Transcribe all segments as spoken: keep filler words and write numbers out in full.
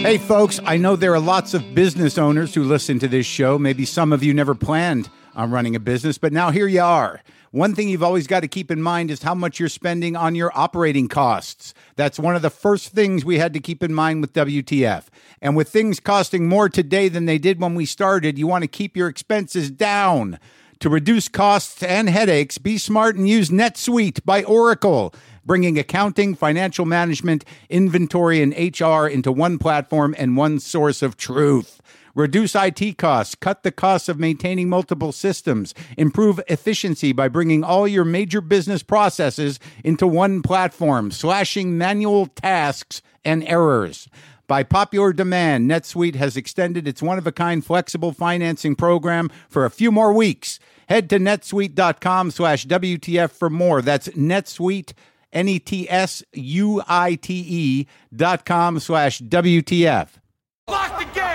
Hey, folks, I know there are lots of business owners who listen to this show. Maybe some of you never planned on running a business, but now here you are. One thing you've always got to keep in mind is how much you're spending on your operating costs. That's one of the first things we had to keep in mind with W T F. And with things costing more today than they did when we started, you want to keep your expenses down. To reduce costs and headaches, be smart and use NetSuite by Oracle, bringing accounting, financial management, inventory, and H R into one platform and one source of truth. Reduce I T costs, cut the costs of maintaining multiple systems, improve efficiency by bringing all your major business processes into one platform, slashing manual tasks and errors. By popular demand, NetSuite has extended its one-of-a-kind flexible financing program for a few more weeks. Head to netsuite.com slash WTF for more. That's NetSuite, N E T S U I T E dot com slash W T F. Lock the gate!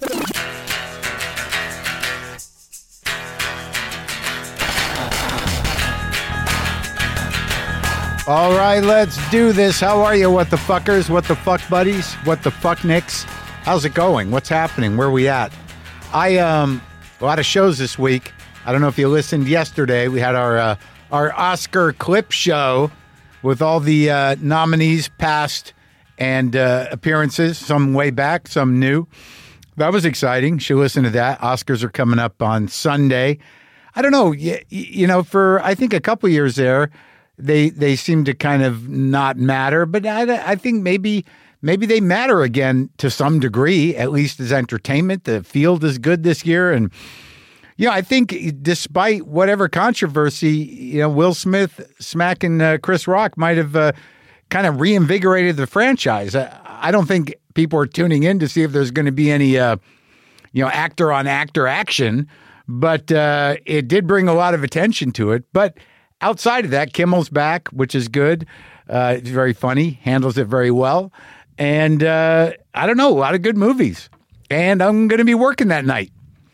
All right, let's do this. How are you, what the fuckers? What the fuck buddies? What the fuck nicks? How's it going? What's happening? Where are we at? I, um, a lot of shows this week. I don't know if you listened yesterday. We had our, uh, our Oscar clip show with all the uh, nominees past and uh, appearances, some way back, some new. That was exciting. You should listen to that. Oscars are coming up on Sunday. I don't know. You, you know, for I think a couple years there, they they seem to kind of not matter. But I, I think maybe maybe they matter again to some degree, at least as entertainment. The field is good this year. And, you know, I think despite whatever controversy, you know, Will Smith smacking uh, Chris Rock might have uh, kind of reinvigorated the franchise. I, I don't think people are tuning in to see if there's going to be any, uh, you know, actor on actor action, but uh, it did bring a lot of attention to it. But outside of that, Kimmel's back, which is good. Uh, it's very funny, handles it very well. And uh, I don't know, a lot of good movies. And I'm going to be working that night.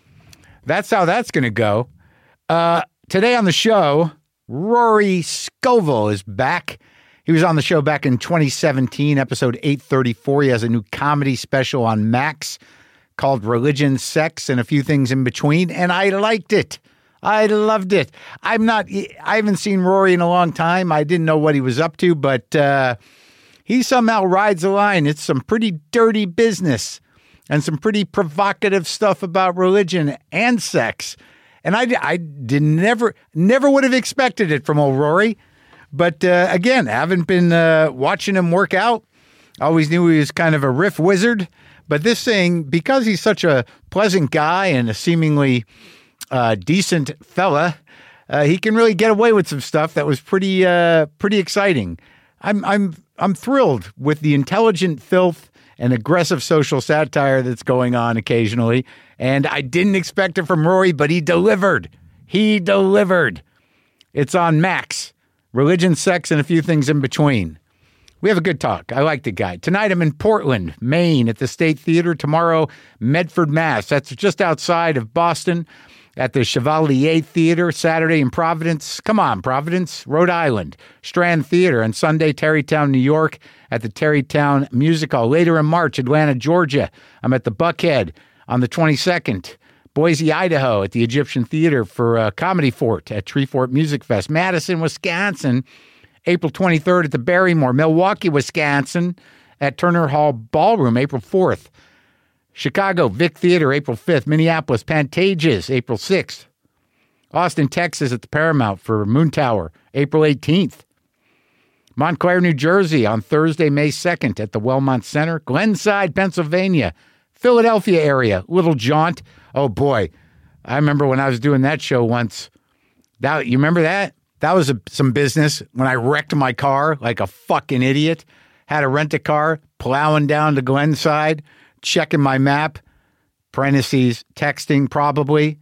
That's how that's going to go. Uh, today on the show, Rory Scovel is back. He was on the show back in twenty seventeen, episode eight thirty-four. He has a new comedy special on Max called Religion, Sex, and a Few Things in Between, and I liked it. I loved it. I'm not, I haven't seen Rory in a long time. I didn't know what he was up to, but uh, he somehow rides the line. It's some pretty dirty business and some pretty provocative stuff about religion and sex. And I, I did never, never would have expected it from old Rory. But uh, again, haven't been uh, watching him work out. Always knew he was kind of a riff wizard. But this thing, because he's such a pleasant guy and a seemingly uh, decent fella, uh, he can really get away with some stuff that was pretty, uh, pretty exciting. I'm, I'm, I'm thrilled with the intelligent filth and aggressive social satire that's going on occasionally. And I didn't expect it from Rory, but he delivered. He delivered. It's on Max. Religion, Sex, and a Few Things in Between. We have a good talk. I like the guy. Tonight I'm in Portland, Maine at the State Theater. Tomorrow, Medford, Mass. That's just outside of Boston at the Chevalier Theater. Saturday in Providence. Come on, Providence, Rhode Island. Strand Theater. And Sunday, Terrytown, New York at the Terrytown Music Hall. Later in March, Atlanta, Georgia. I'm at the Buckhead on the twenty-second. Boise, Idaho at the Egyptian Theater for uh, Comedy Fort at Treefort Music Fest. Madison, Wisconsin, April twenty-third at the Barrymore. Milwaukee, Wisconsin at Turner Hall Ballroom, April fourth. Chicago, Vic Theater, April fifth. Minneapolis, Pantages, April sixth. Austin, Texas at the Paramount for Moon Tower, April eighteenth. Montclair, New Jersey on Thursday, May second at the Wellmont Center. Glenside, Pennsylvania. Philadelphia area, Little Jaunt. Oh, boy. I remember when I was doing that show once. That you remember that? That was a, some business when I wrecked my car like a fucking idiot. Had to rent a car, plowing down to Glenside, checking my map, parentheses, texting probably,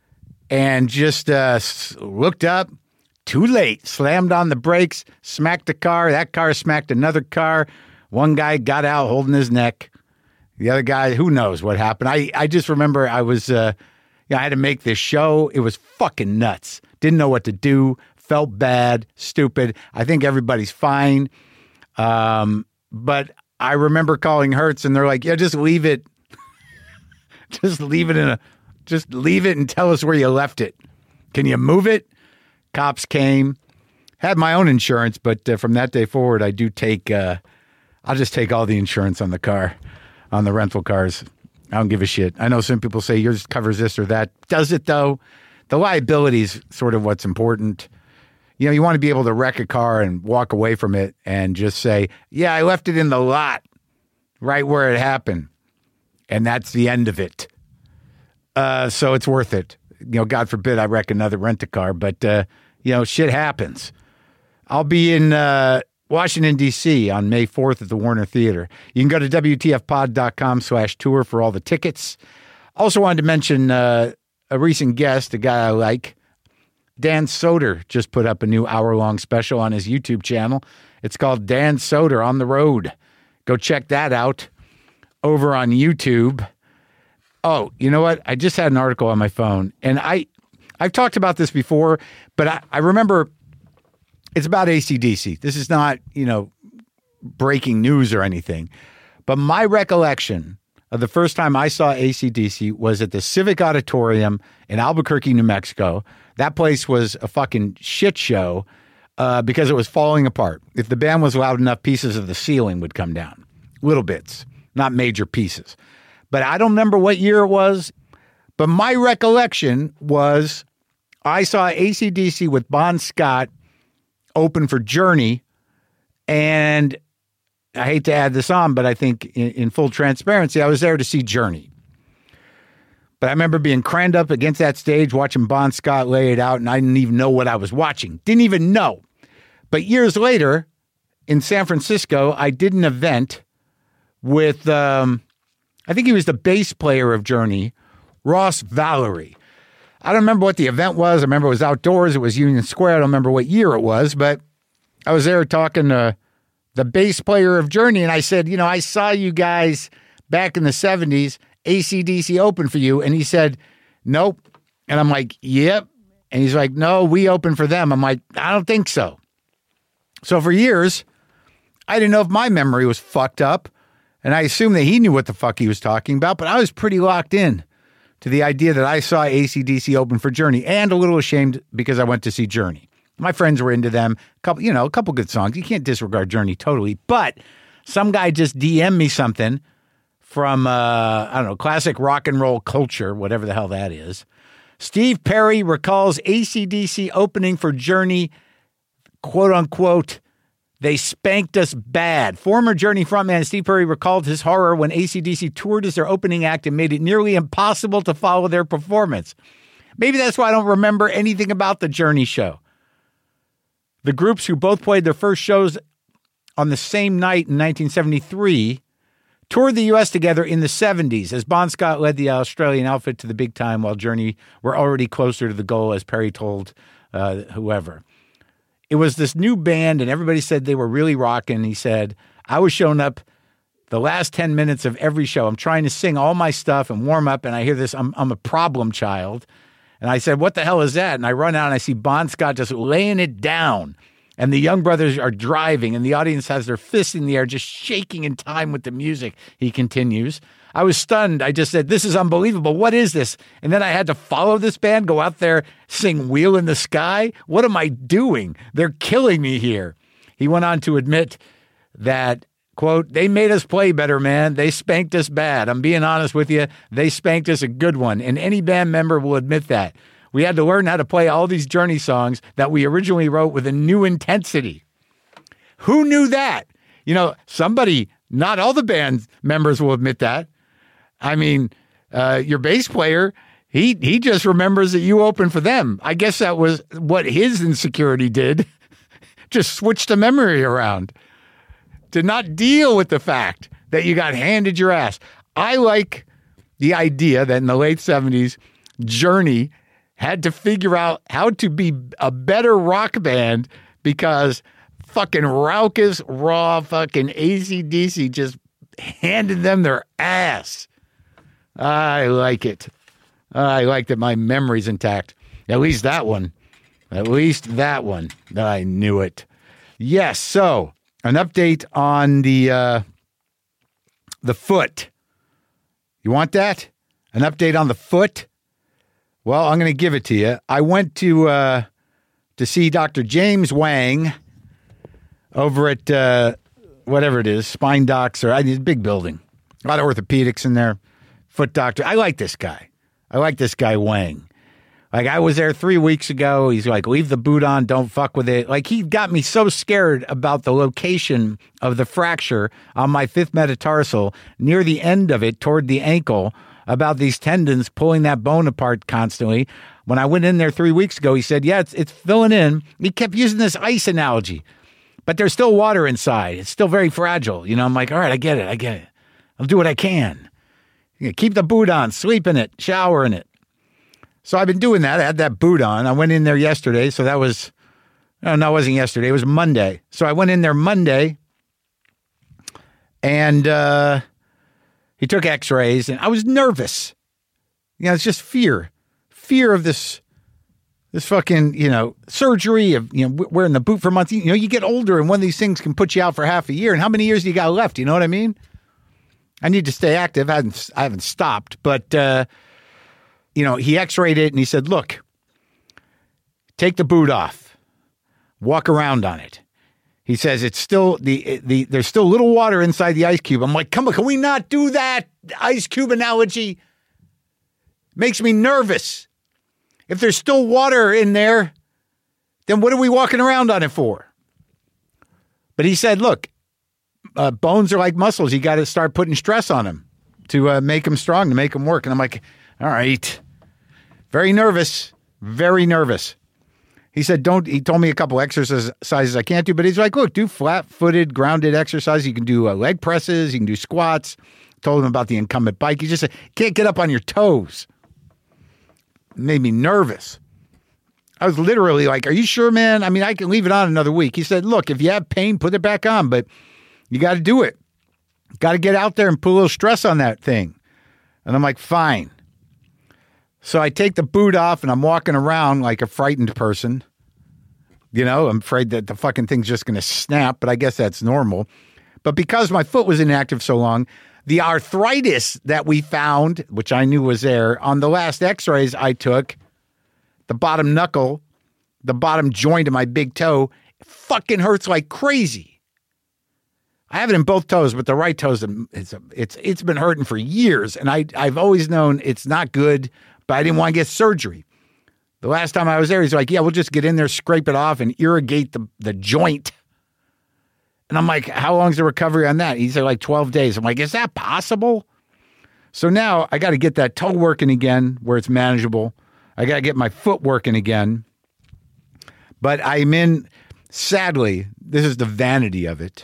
and just uh, looked up. Too late. Slammed on the brakes, smacked the car. That car smacked another car. One guy got out holding his neck. The other guy, who knows what happened. I, I just remember I was, uh, yeah, I had to make this show. It was fucking nuts. Didn't know what to do. Felt bad, stupid. I think everybody's fine. Um, but I remember calling Hertz and they're like, yeah, just leave it. just leave it in a, just leave it and tell us where you left it. Can you move it? Cops came, had my own insurance, but uh, from that day forward, I do take, uh, I'll just take all the insurance on the car, on the rental cars. I don't give a shit. I know some people say yours covers this or that. Does it though? The liability is sort of what's important. You know, you want to be able to wreck a car and walk away from it and just say, yeah, I left it in the lot right where it happened. And that's the end of it. Uh, so it's worth it. You know, God forbid I wreck another rent-a-car, but, uh, you know, shit happens. I'll be in uh, Washington, D C on May fourth at the Warner Theater. You can go to W T F pod dot com slash tour for all the tickets. Also wanted to mention uh, a recent guest, a guy I like. Dan Soder just put up a new hour-long special on his YouTube channel. It's called Dan Soder on the Road. Go check that out over on YouTube. Oh, you know what? I just had an article on my phone, and I, I've talked about this before, but I, I remember it's about A C D C. This is not, you know, breaking news or anything, but my recollection of the first time I saw A C D C was at the Civic Auditorium in Albuquerque, New Mexico. That place was a fucking shit show uh, because it was falling apart. If the band was loud enough, pieces of the ceiling would come down. Little bits, not major pieces. But I don't remember what year it was. But my recollection was I saw A C D C with Bon Scott open for Journey. And I hate to add this on, but I think in, in full transparency, I was there to see Journey. But I remember being craned up against that stage, watching Bon Scott lay it out, and I didn't even know what I was watching. Didn't even know. But years later, in San Francisco, I did an event with, um, I think he was the bass player of Journey, Ross Valerie. I don't remember what the event was. I remember it was outdoors. It was Union Square. I don't remember what year it was, but I was there talking to the bass player of Journey, and I said, you know, I saw you guys back in the seventies, A C D C opened for you. And he said, nope. And I'm like, yep. And he's like, no, we opened for them. I'm like, I don't think so. So for years, I didn't know if my memory was fucked up. And I assumed that he knew what the fuck he was talking about. But I was pretty locked in to the idea that I saw A C D C open for Journey, and a little ashamed because I went to see Journey. My friends were into them. A couple, you know, a couple good songs. You can't disregard Journey totally. But some guy just D M'd me something from, uh, I don't know, classic rock and roll culture, whatever the hell that is. Steve Perry recalls A C D C opening for Journey, quote unquote, they spanked us bad. Former Journey frontman Steve Perry recalled his horror when A C D C toured as their opening act and made it nearly impossible to follow their performance. Maybe that's why I don't remember anything about the Journey show. The groups, who both played their first shows on the same night in nineteen seventy-three, toured the U S together in the seventies as Bon Scott led the Australian outfit to the big time while Journey were already closer to the goal, as Perry told uh, whoever. It was this new band, and everybody said they were really rocking. He said, I was showing up the last ten minutes of every show. I'm trying to sing all my stuff and warm up, and I hear this, I'm, I'm a problem child. And I said, what the hell is that? And I run out, and I see Bon Scott just laying it down. And the Young Brothers are driving, and the audience has their fists in the air, just shaking in time with the music, he continues. I was stunned. I just said, this is unbelievable. What is this? And then I had to follow this band, go out there, sing Wheel in the Sky. What am I doing? They're killing me here. He went on to admit that, quote, they made us play better, man. They spanked us bad. I'm being honest with you. They spanked us a good one. And any band member will admit that. We had to learn how to play all these Journey songs that we originally wrote with a new intensity. Who knew that? You know, somebody, not all the band members will admit that. I mean, uh, your bass player, he he just remembers that you opened for them. I guess that was what his insecurity did. Just switched the memory around. Did not deal with the fact that you got handed your ass. I like the idea that in the late seventies, Journey had to figure out how to be a better rock band because fucking raucous, raw fucking A C D C just handed them their ass. I like it. I like that my memory's intact. At least that one. At least that one. I knew it. Yes, so an update on the uh, the foot. You want that? An update on the foot? Well, I'm going to give it to you. I went to uh, to see Doctor James Wang over at uh, whatever it is, Spine Docs, or it's a big building. A lot of orthopedics in there. Foot doctor. I like this guy. I like this guy Wang. Like, I was there three weeks ago. He's like, leave the boot on. Don't fuck with it. Like, he got me so scared about the location of the fracture on my fifth metatarsal near the end of it toward the ankle about these tendons pulling that bone apart constantly. When I went in there three weeks ago, he said, yeah, it's, it's filling in. He kept using this ice analogy, but there's still water inside. It's still very fragile. You know, I'm like, all right, I get it. I get it. I'll do what I can. You keep the boot on, sleep in it, shower in it. So I've been doing that. I had that boot on. I went in there yesterday. So that was, no, no, it wasn't yesterday. It was Monday. So I went in there Monday and uh, he took x-rays and I was nervous. You know, it's just fear, fear of this, this fucking, you know, surgery of, you know, wearing the boot for months. You know, you get older and one of these things can put you out for half a year. And how many years do you got left? You know what I mean? I need to stay active. I haven't, I haven't stopped, but, uh, you know, he x-rayed it and he said, look, take the boot off, walk around on it. He says it's still the, the, there's still a little water inside the ice cube. I'm like, come on, can we not do that? Ice cube analogy makes me nervous. If there's still water in there, then what are we walking around on it for? But he said, look, uh, bones are like muscles. You got to start putting stress on them to uh, make them strong, to make them work. And I'm like, all right. Very nervous. Very nervous. He said, don't, he told me a couple exercises I can't do, but he's like, look, do flat-footed, grounded exercises. You can do uh, leg presses. You can do squats. Told him about the incumbent bike. He just said, can't get up on your toes. Made me nervous. I was literally like, are you sure, man? I mean, I can leave it on another week. He said, look, if you have pain, put it back on, but you got to do it. Got to get out there and put a little stress on that thing. And I'm like, fine. So I take the boot off and I'm walking around like a frightened person. You know, I'm afraid that the fucking thing's just going to snap, but I guess that's normal. But because my foot was inactive so long, the arthritis that we found, which I knew was there, on the last x-rays I took, the bottom knuckle, the bottom joint of my big toe, fucking hurts like crazy. I have it in both toes, but the right toe's it's it's it's been hurting for years, and I I've always known it's not good, but I didn't want to get surgery. The last time I was there, he's like, "Yeah, we'll just get in there, scrape it off, and irrigate the the joint." And I'm like, "How long's the recovery on that?" He said, "Like twelve days." I'm like, "Is that possible?" So now I got to get that toe working again, where it's manageable. I got to get my foot working again. But I'm in. Sadly, this is the vanity of it.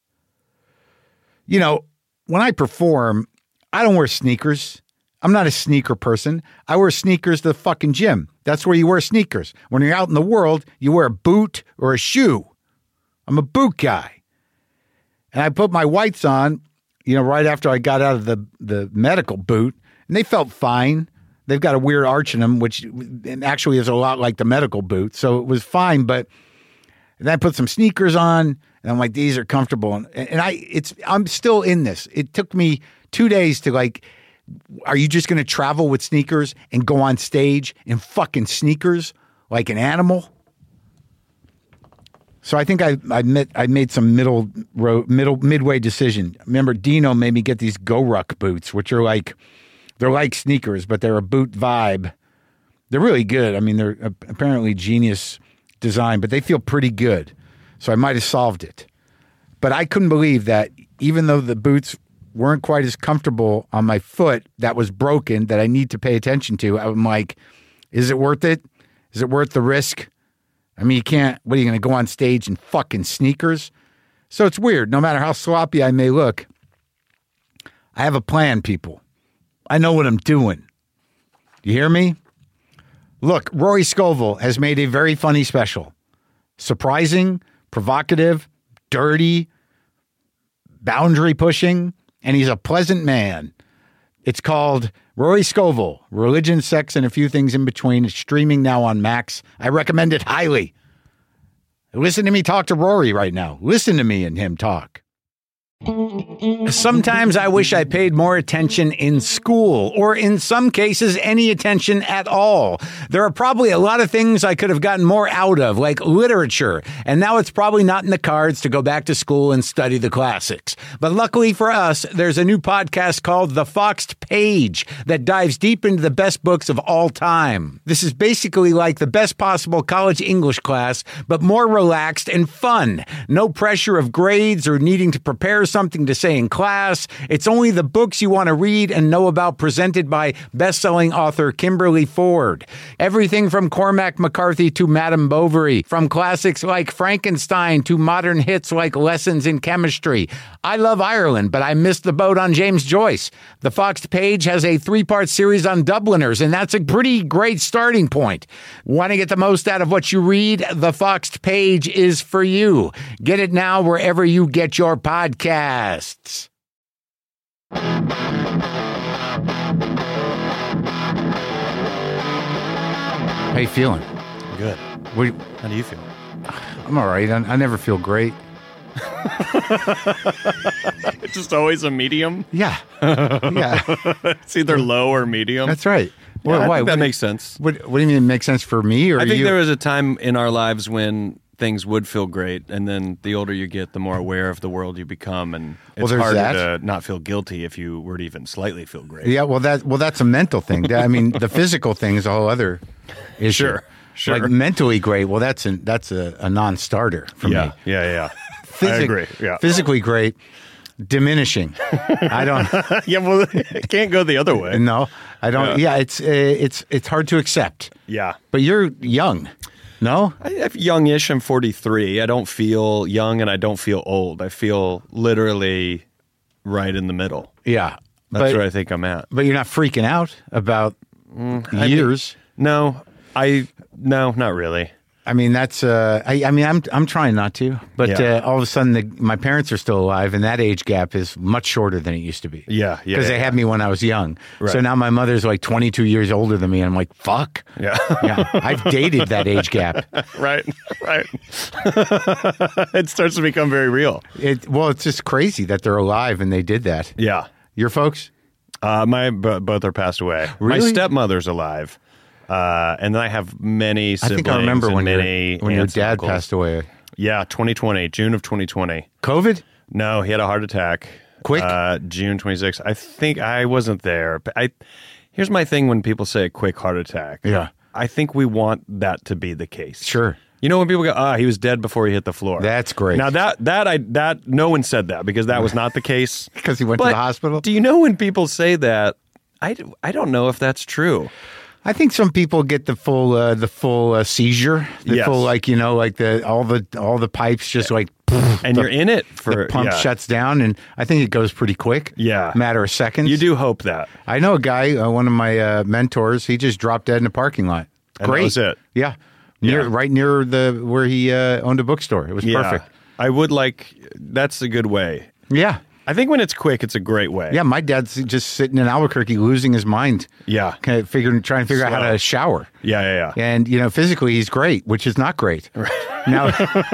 You know, when I perform, I don't wear sneakers. I'm not a sneaker person. I wear sneakers to the fucking gym. That's where you wear sneakers. When you're out in the world, you wear a boot or a shoe. I'm a boot guy. And I put my whites on, you know, right after I got out of the, the medical boot, and they felt fine. They've got a weird arch in them, which actually is a lot like the medical boot. So it was fine, but then I put some sneakers on, and I'm like, these are comfortable. And, and I, it's, I'm still in this. It took me two days to like, are you just going to travel with sneakers and go on stage in fucking sneakers like an animal? So I think I I, met, I made some middle road, middle midway decision. Remember, Dino made me get these Goruck boots, which are like, they're like sneakers, but they're a boot vibe. They're really good. I mean, they're apparently genius design, but they feel pretty good. So I might have solved it. But I couldn't believe that even though the boots weren't quite as comfortable on my foot that was broken, that I need to pay attention to, I'm like, is it worth it? Is it worth the risk? I mean, you can't, what are you going to go on stage in fucking sneakers? So it's weird. No matter how sloppy I may look, I have a plan, people. I know what I'm doing. You hear me? Look, Rory Scovel has made a very funny special. Surprising, provocative, dirty, boundary pushing, and he's a pleasant man. It's called Rory Scovel, Religion, Sex, and a Few Things in Between. It's streaming now on Max. I recommend it highly. Listen to me talk to Rory right now. Listen to me and him talk. Sometimes I wish I paid more attention in school, or in some cases, any attention at all. There are probably a lot of things I could have gotten more out of, like literature, and now it's probably not in the cards to go back to school and study the classics. But luckily for us, there's a new podcast called The Foxed Page that dives deep into the best books of all time. This is basically like the best possible college English class, but more relaxed and fun. No pressure of grades or needing to prepare something to say in class. It's only the books you want to read and know about, presented by best-selling author Kimberly Ford. Everything from Cormac McCarthy to Madame Bovary, from classics like Frankenstein to modern hits like Lessons in Chemistry. I love Ireland, but I missed the boat on James Joyce. The Foxed Page has a three-part series on Dubliners, and that's a pretty great starting point. Want to get the most out of what you read? The Foxed Page is for you. Get it now wherever you get your podcasts. How you feeling? Good. What, How do you feel? I'm all right. I, I never feel great. It's just always a medium? Yeah. Yeah. It's either low or medium. That's right. Yeah, Well, I why? think that What- makes sense. What, what do you mean it makes sense for me or I think you? there was a time in our lives when things would feel great, and then the older you get, the more aware of the world you become, and it's there's harder that. to not feel guilty if you were to even slightly feel great. Yeah, well, that well, that's a mental thing. I mean, the physical thing is a whole other issue. Sure, sure. Like mentally great. Well, that's a, that's a, a non-starter for yeah, me. yeah, yeah. Physi- I agree. Yeah, Physically great, diminishing. I don't. yeah. Well, it can't go the other way. No, I don't. Yeah, Yeah. it's uh, it's it's hard to accept. Yeah. But you're young, no? I, I'm youngish. I'm forty-three. I don't feel young, and I don't feel old. I feel literally right in the middle. Yeah, That's but where I think I'm at. but you're not freaking out about I years. No, I no, not really. I mean, that's. Uh, I, I mean, I'm. I'm trying not to, but Yeah. uh, all of a sudden, the, my parents are still alive, and that age gap is much shorter than it used to be. Yeah, yeah, Because they yeah, had me when I was young. So Right. now my mother's like twenty-two years older than me, and I'm like, fuck. Yeah. Yeah, I've dated that age gap. right, right. It starts to become very real. It. Well, it's just crazy that they're alive and they did that. Yeah. Your folks? Uh, my b- both are passed away. My Really? stepmother's alive, uh, and then I have many I siblings. think I remember and when many your, when your aunts and dad uncles. passed away. Yeah, twenty twenty, June of twenty twenty. COVID? No, he had a heart attack. Quick? Uh, June twenty-sixth. I think I wasn't there. But I here's my thing when people say a quick heart attack. Yeah. I think we want that to be the case. Sure. You know when people go, ah, he was dead before he hit the floor. That's great. Now that that I that no one said that because that was not the case. Because he went to But the hospital? Do you know when people say that? I, I don't know if that's true. I think some people get the full uh, the full uh, seizure, the Yes. full like you know like the all the all the pipes just like And the, you're in it for the pump yeah. shuts down, and I think it goes pretty quick. Yeah. matter of seconds. You do hope that. I know a guy, uh, one of my uh, mentors. He just dropped dead in a parking lot. And that Great. was it. Yeah, near Yeah. right near the where he uh, owned a bookstore. It was Yeah. perfect. I would like that's a good way. Yeah. I think when it's quick, it's a great way. Yeah, my dad's just sitting in Albuquerque losing his mind, Yeah. kind of figuring, trying to figure out how Slow. to shower. Yeah, yeah, yeah. And, you know, physically he's great, which is not great. Now,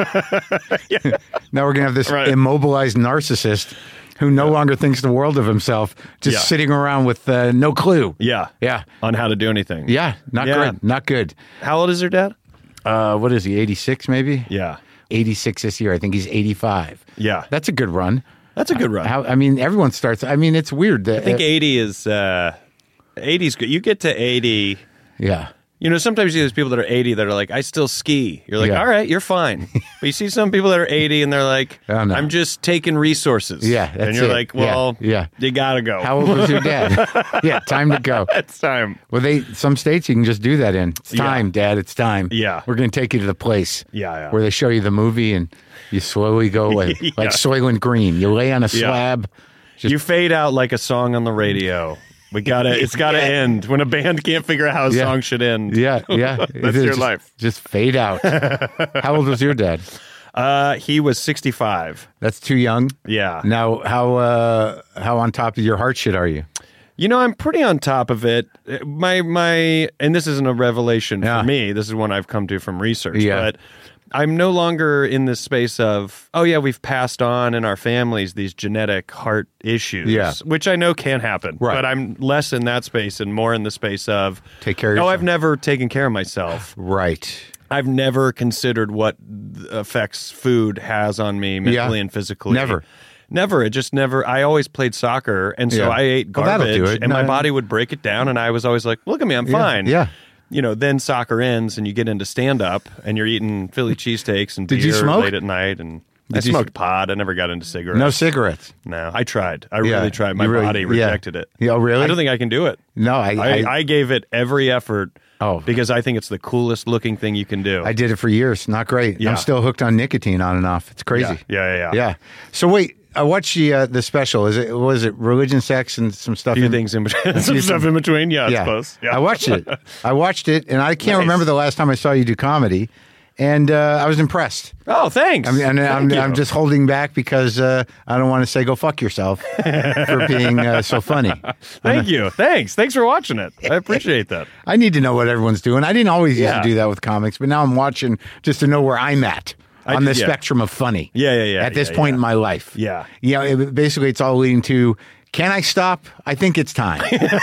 now we're going to have this Right. immobilized narcissist who no longer thinks the world of himself, just Yeah. sitting around with uh, no clue. Yeah. Yeah. On how to do anything. Yeah, not Yeah. good. Not good. How old is your dad? Uh, what is he, eighty-six maybe? Yeah. eighty-six this year. I think he's eighty-five. Yeah. That's a good run. That's a good run. How, I mean, everyone starts. I mean, it's weird. That, I think eighty is uh eighty's good. You get to eighty. Yeah. You know, sometimes you see those people that are eighty that are like, I still ski. You're like, Yeah. all right, you're fine. But you see some people that are eighty and they're like, Oh, no. I'm just taking resources. Yeah, and that's you're it. like, well, Yeah, yeah. you gotta go. How old was your dad? Yeah, time to go. it's time. Well, they some states you can just do that in. It's Yeah. time, Dad. It's time. Yeah. We're going to take you to the place. Yeah, yeah. Where they show you the movie and you slowly go like, Yeah. like Soylent Green. You lay on a Yeah. slab. Just, You fade out like a song on the radio. We gotta. It's gotta end when a band can't figure out how a Yeah. song should end. yeah, yeah. That's It's your just, life. Just fade out. How old was your dad? Uh, he was sixty-five. That's too young. Yeah. Now, how uh, how on top of your heart shit are you? You know, I'm pretty on top of it. My my, and this isn't a revelation Yeah. for me. This is one I've come to from research. Yeah. But I'm no longer in this space of, oh yeah, we've passed on in our families these genetic heart issues, Yeah. which I know can happen. Right. But I'm less in that space and more in the space of, Take care of oh, yourself. I've never taken care of myself. Right. I've never considered what effects food has on me mentally Yeah. and physically. Never. Never. It just never. I always played soccer, and so Yeah. I ate Well, that'll garbage, do it. and my No. body would break it down, and I was always like, look at me, I'm Yeah. fine. Yeah. You know, then soccer ends, and you get into stand-up, and you're eating Philly cheesesteaks and Did beer you smoke? late at night, and I Did you- smoked pot. I never got into cigarettes. No cigarettes. No, I tried. I Yeah. really tried. My You really- body yeah. rejected it. Yeah, oh, really? I don't think I can do it. No, I I, I, I gave it every effort Oh. because I think it's the coolest looking thing you can do. I did it for years. Not great. Yeah. I'm still hooked on nicotine on and off. It's crazy. Yeah, yeah, yeah. Yeah. So wait, I watched the uh, the special. Is it was it religion, sex, and some stuff? A few in, things in between. Some stuff in between. Yeah, I Yeah. suppose. Yeah. I watched it. I watched it, and I can't Nice. remember the last time I saw you do comedy. And uh, I was impressed. Oh, thanks. I mean, and Thank I'm, you. I'm just holding back because uh, I don't want to say go fuck yourself for being uh, so funny. Thank you. Thanks. Thanks for watching it. I appreciate that. I need to know what everyone's doing. I didn't always used Yeah. to do that with comics, but now I'm watching just to know where I'm at I on did- the yeah. spectrum of funny. Yeah, yeah, yeah, At this yeah, point yeah. in my life. Yeah. You know, it, basically it's all leading to, can I stop? I think it's time.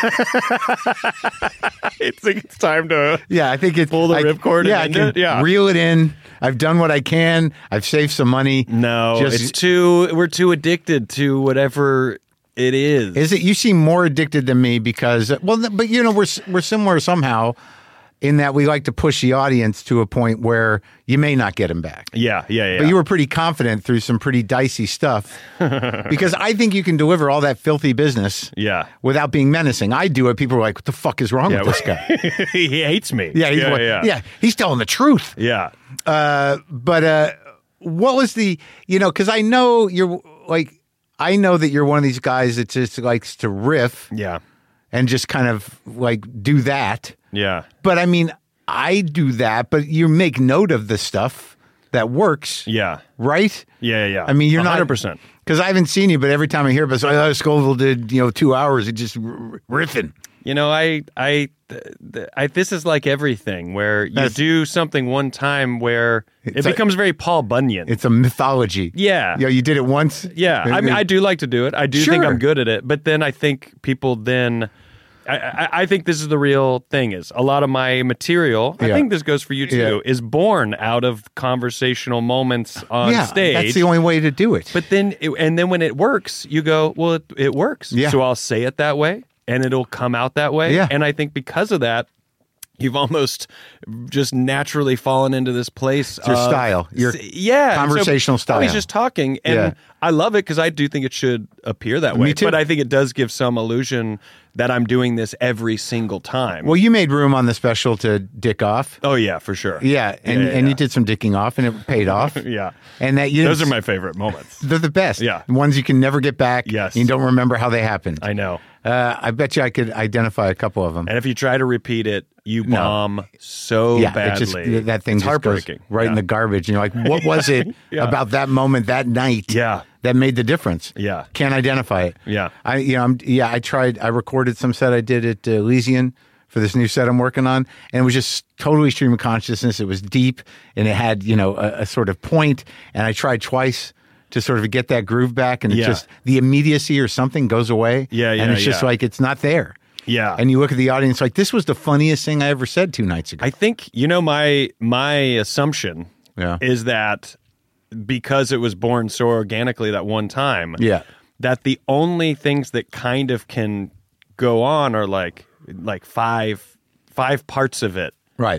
I think it's time to. Yeah, I think it's Pull the I- ripcord and Yeah, I end can it? Yeah. reel it in. I've done what I can. I've saved some money. No, Just- it's too. We're too addicted to whatever it is. Is it? You seem more addicted than me because, well, but you know, we're we're similar somehow in that we like to push the audience to a point where you may not get them back. Yeah, yeah, yeah. But you were pretty confident through some pretty dicey stuff because I think you can deliver all that filthy business Yeah. without being menacing. I do it. People are like, what the fuck is wrong Yeah, with this guy? he hates me. Yeah, he's, yeah, like- yeah. yeah, he's telling the truth. Yeah. Uh, but uh, what was the, you know, because I know you're like, I know that you're one of these guys that just likes to riff Yeah. and just kind of like do that. Yeah. But I mean, I do that, but you make note of the stuff that works, Yeah. right? Yeah, yeah. I mean, you're one hundred not percent. because I haven't seen you, but every time I hear about, so, oh, Scoville did, you know, two hours, it just r- riffing. You know, I, I, th- th- I, this is like everything where you That's- do something one time where it It's a- becomes very Paul Bunyan. It's a mythology. Yeah. You know, you did it once. Yeah, I mean, I do like to do it. I do think Sure. I'm good at it, but then I think people then. I, I, I think this is the real thing. Is a lot of my material. I Yeah. think this goes for you too. Yeah. Is born out of conversational moments on yeah, stage. that's the only way to do it. But then, it, and then when it works, you go, well, it, it works. Yeah. So I'll say it that way, and it'll come out that way. Yeah. And I think because of that, you've almost just naturally fallen into this place. It's your of- style, your yeah, and so conversational style. He's just talking, and Yeah. I love it because I do think it should appear that way. Me too. But I think it does give some illusion that I'm doing this every single time. Well, you made room on the special to dick off. oh yeah, for sure. Yeah, and, yeah, and yeah. you did some dicking off, and it paid off. Yeah. And that you Those are my favorite moments. They're the best. Yeah. The ones you can never get back. Yes. You don't remember how they happened. I know. Uh, I bet you I could identify a couple of them. And if you try to repeat it, you bomb so yeah, badly. it just that thing it's just goes heartbreaking. right yeah. in the garbage. And you're like, what was it Yeah. about that moment, that night, Yeah. that made the difference? Yeah. Can't identify it. Yeah. I, you know, I'm, yeah, I tried. I recorded some set I did at uh, Elysian for this new set I'm working on, and it was just totally stream of consciousness. It was deep, and it had, you know, a, a sort of point. And I tried twice to sort of get that groove back, and it Yeah. just the immediacy or something goes away. Yeah, yeah, and it's just yeah. like it's not there. Yeah. And you look at the audience like, this was the funniest thing I ever said two nights ago. I think, you know, my my assumption Yeah. is that because it was born so organically that one time, Yeah. that the only things that kind of can go on are like like five five parts of it Right.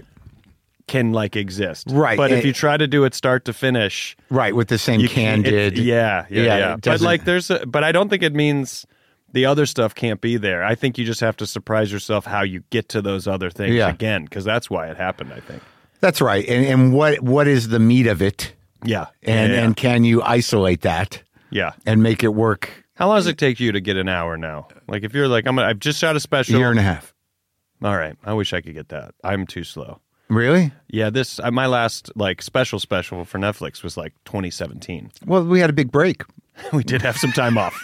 can like exist. Right. But if And- you try to do it start to finish, Right. With the same you can can't- it- did. yeah, yeah, Yeah, yeah. it But doesn't- like there's a but I don't think it means the other stuff can't be there. I think you just have to surprise yourself how you get to those other things Yeah. again, because that's why it happened, I think. That's right. And and what what is the meat of it? Yeah. And yeah, yeah. and can you isolate that yeah. and make it work? How long does it take you to get an hour now? Like if you're like, I'm gonna, I've just shot a A special. year and a half. All right. I wish I could get that. I'm too slow. Really? Yeah, this uh, my last like special special for Netflix was like twenty seventeen. Well, we had a big break. We did have some time off.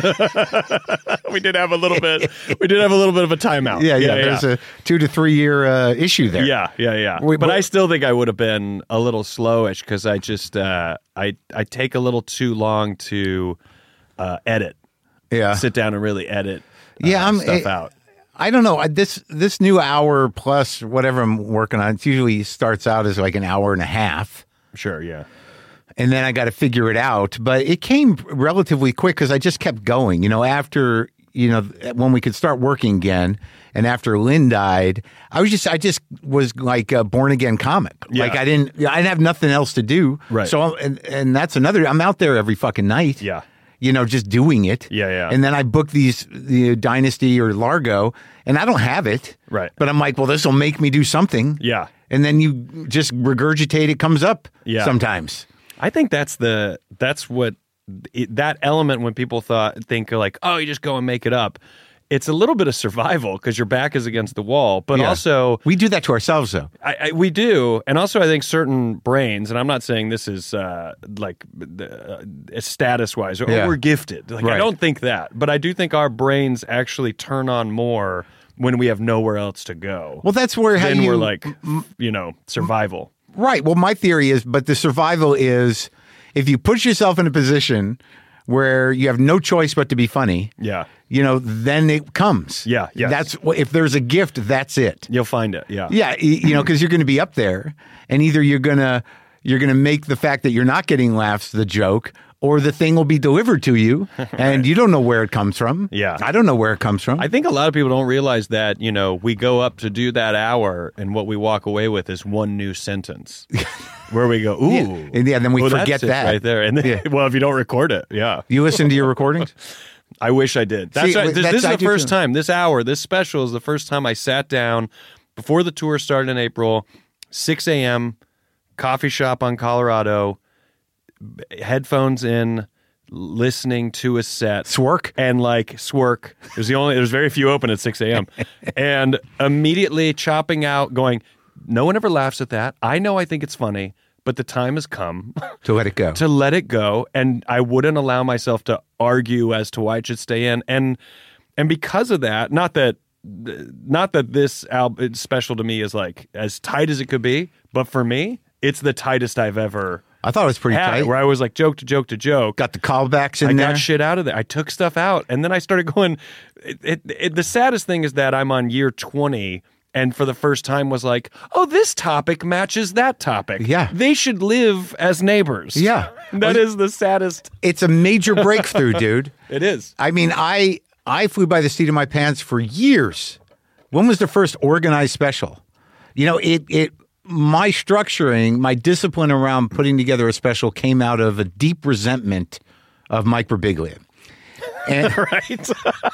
We did have a little bit. We did have a little bit of a timeout. Yeah, yeah. yeah there's yeah. a two to three year uh, issue there. Yeah, yeah, yeah. We, but, but I still think I would have been a little slowish because I just uh, I I take a little too long to uh, edit. Yeah, sit down and really edit. Uh, yeah, I'm stuff I, out. I don't know. This this new hour plus whatever I'm working on, it usually starts out as like an hour and a half. Sure. Yeah. And then I got to figure it out. But it came relatively quick because I just kept going. You know, after, you know, when we could start working again and after Lynn died, I was just, I just was like a born again comic. Yeah. Like I didn't, I didn't have nothing else to do. Right. So, and, and that's another, I'm out there every fucking night. Yeah. You know, just doing it. Yeah, yeah. And then I book these, the Dynasty or Largo, and I don't have it. Right. But I'm like, well, this will make me do something. Yeah. And then you just regurgitate, it comes up yeah. sometimes. I think that's the that's what it, that element when people thought think like, oh, you just go and make it up. It's a little bit of survival because your back is against the wall, but yeah. also we do that to ourselves, though. I, I, we do, and also I think certain brains, and I'm not saying this is uh, like uh, status wise or yeah. we're gifted. Like right. I don't think that, but I do think our brains actually turn on more when we have nowhere else to go. Well, that's where how then you, we're like, you know, survival. Right. Well, my theory is, but the survival is if you push yourself in a position where you have no choice but to be funny. Yeah. You know, then it comes. Yeah. Yeah. That's if there's a gift, that's it. You'll find it. Yeah. Yeah. You know, because you're going to be up there, and either you're gonna you're gonna make the fact that you're not getting laughs the joke, or the thing will be delivered to you, right. and you don't know where it comes from. Yeah. I don't know where it comes from. I think a lot of people don't realize that, you know, we go up to do that hour, and what we walk away with is one new sentence. Where we go, ooh. Yeah, and yeah then we well, forget that. right there. And then, yeah. Well, if you don't record it, yeah. You listen to your recordings? I wish I did. That's See, right. This, that's, this is I the first too. time. This hour, this special is the first time I sat down before the tour started in April, six a.m., coffee shop on Colorado, headphones in, listening to a set. Swerk? And like Swerk. There's the only there's very few open at six a.m. And immediately chopping out, going, no one ever laughs at that. I know I think it's funny, but the time has come to let it go. To let it go. And I wouldn't allow myself to argue as to why it should stay in. And and because of that, not that not that this album special to me is like as tight as it could be, but for me, it's the tightest I've ever I thought it was pretty had, tight. where I was like joke to joke to joke. Got the callbacks in I there. got shit out of there. I took stuff out, and then I started going. It, it, it, the saddest thing is that I'm on year twenty, and for the first time was like, oh, this topic matches that topic. Yeah, they should live as neighbors. Yeah, that is the saddest. It's a major breakthrough, dude. It is. I mean, I I flew by the seat of my pants for years. When was the first organized special? You know, it it. My structuring, my discipline around putting together a special came out of a deep resentment of Mike Birbiglia. And right.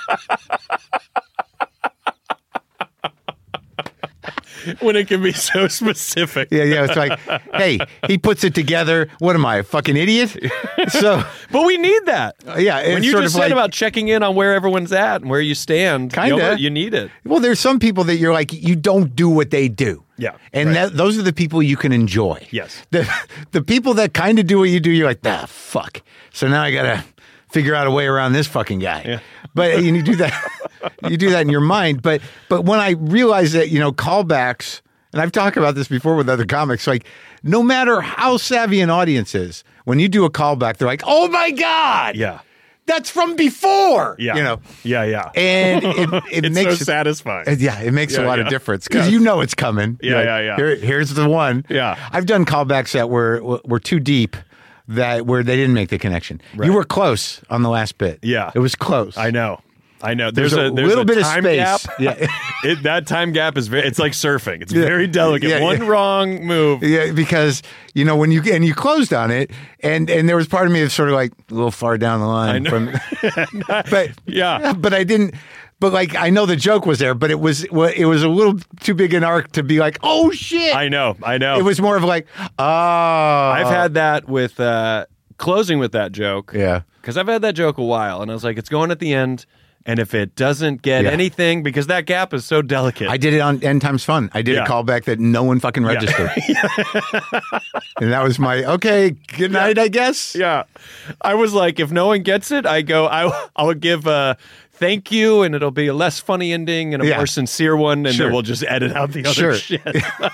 When it can be so specific. Yeah, yeah. It's like, hey, he puts it together. What am I, a fucking idiot? So, but we need that. Uh, yeah. When you just said like, about checking in on where everyone's at and where you stand, kinda, you, know, you need it. Well, there's some people that you're like, you don't do what they do. Yeah. And right. that, those are the people you can enjoy. Yes. The, the people that kind of do what you do, you're like, ah, fuck. So now I got to figure out a way around this fucking guy. Yeah. But you do that, you do that in your mind. But but when I realized that, you know, callbacks, and I've talked about this before with other comics, like no matter how savvy an audience is, when you do a callback, they're like, oh my God. Yeah. That's from before. Yeah. You know? Yeah, yeah. And it, it it's makes so satisfying. It, yeah, it makes yeah, a lot yeah. of difference because yeah. you know it's coming. Yeah, like, yeah, yeah. Here, here's the one. Yeah. I've done callbacks that were were too deep. That where they didn't make the connection. Right. You were close on the last bit. Yeah. It was close. I know. I know. There's, there's a, a, there's little a bit of time space. Gap. Yeah. it, that time gap is very, it's like surfing. It's Yeah. very delicate. Yeah, One yeah. wrong move. Yeah, because, you know, when you, and you closed on it, and, and there was part of me that's sort of like a little far down the line. I know. From, but, yeah. But I didn't, but like, I know the joke was there, but it was, it was a little too big an arc to be like, oh shit. I know. I know. It was more of like, oh. I've had that with, uh, closing with that joke. Yeah. Because I've had that joke a while, and I was like, it's going at the end, And if it doesn't get Yeah. anything, because that gap is so delicate. I did it on End Times Fun. I did Yeah. a callback that no one fucking registered. And that was my, okay, good night, I guess. Yeah. I was like, if no one gets it, I go, I, I'll give a thank you, and it'll be a less funny ending and a Yeah. more sincere one, and Sure. then we'll just edit out the other Sure. shit.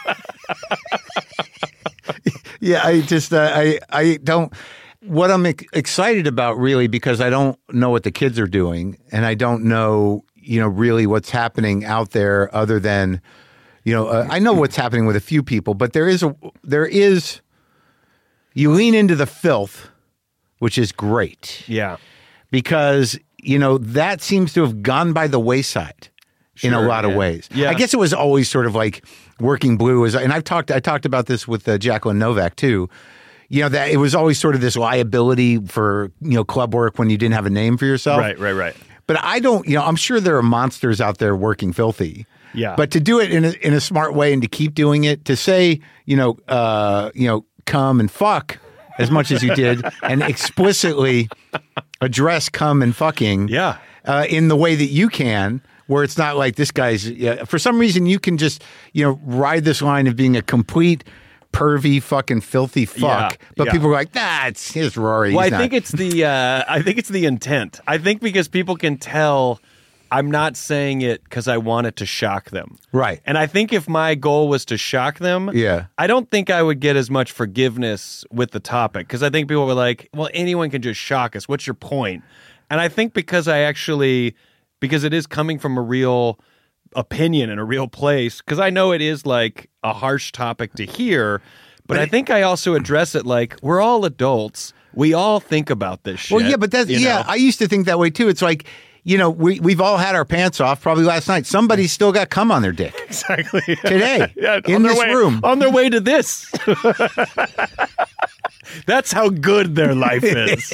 Yeah, I just, uh, I, I don't, what I'm ex- excited about really, because I don't know what the kids are doing, and I don't know, you know, really what's happening out there other than, you know, uh, I know what's happening with a few people, but there is a, there is, you lean into the filth, which is great. Yeah. Because, you know, that seems to have gone by the wayside in a Sure, lot of yeah. ways. Yeah. I guess it was always sort of like Working Blue is, and I've talked, I talked about this with uh, Jacqueline Novak too. You know, that it was always sort of this liability for, you know, club work when you didn't have a name for yourself. Right, right, right. But I don't, you know, I'm sure there are monsters out there working filthy. Yeah. But to do it in a, in a smart way and to keep doing it, to say, you know, uh, you know, come and fuck as much as you did and explicitly address come and fucking Yeah. uh, in the way that you can, where it's not like this guy's, yeah, for some reason you can just, you know, ride this line of being a complete pervy fucking filthy fuck. Yeah, but yeah. people are like, nah, it's his Rory. Well, I He's not. think it's the uh, I think it's the intent. I think because people can tell I'm not saying it because I want it to shock them. Right. And I think if my goal was to shock them, Yeah. I don't think I would get as much forgiveness with the topic, because I think people were like, well, anyone can just shock us. What's your point? And I think because I actually, because it is coming from a real opinion in a real place, because I know it is like a harsh topic to hear, but, But I it- think I also address it like we're all adults. We all think about this shit. Well, yeah, but that's, you yeah, know? I used to think that way too. It's like, you know, we, we've all had our pants off probably last night. Somebody's still got cum on their dick exactly today yeah, in on their this way, room. on their way to this. That's how good their life is.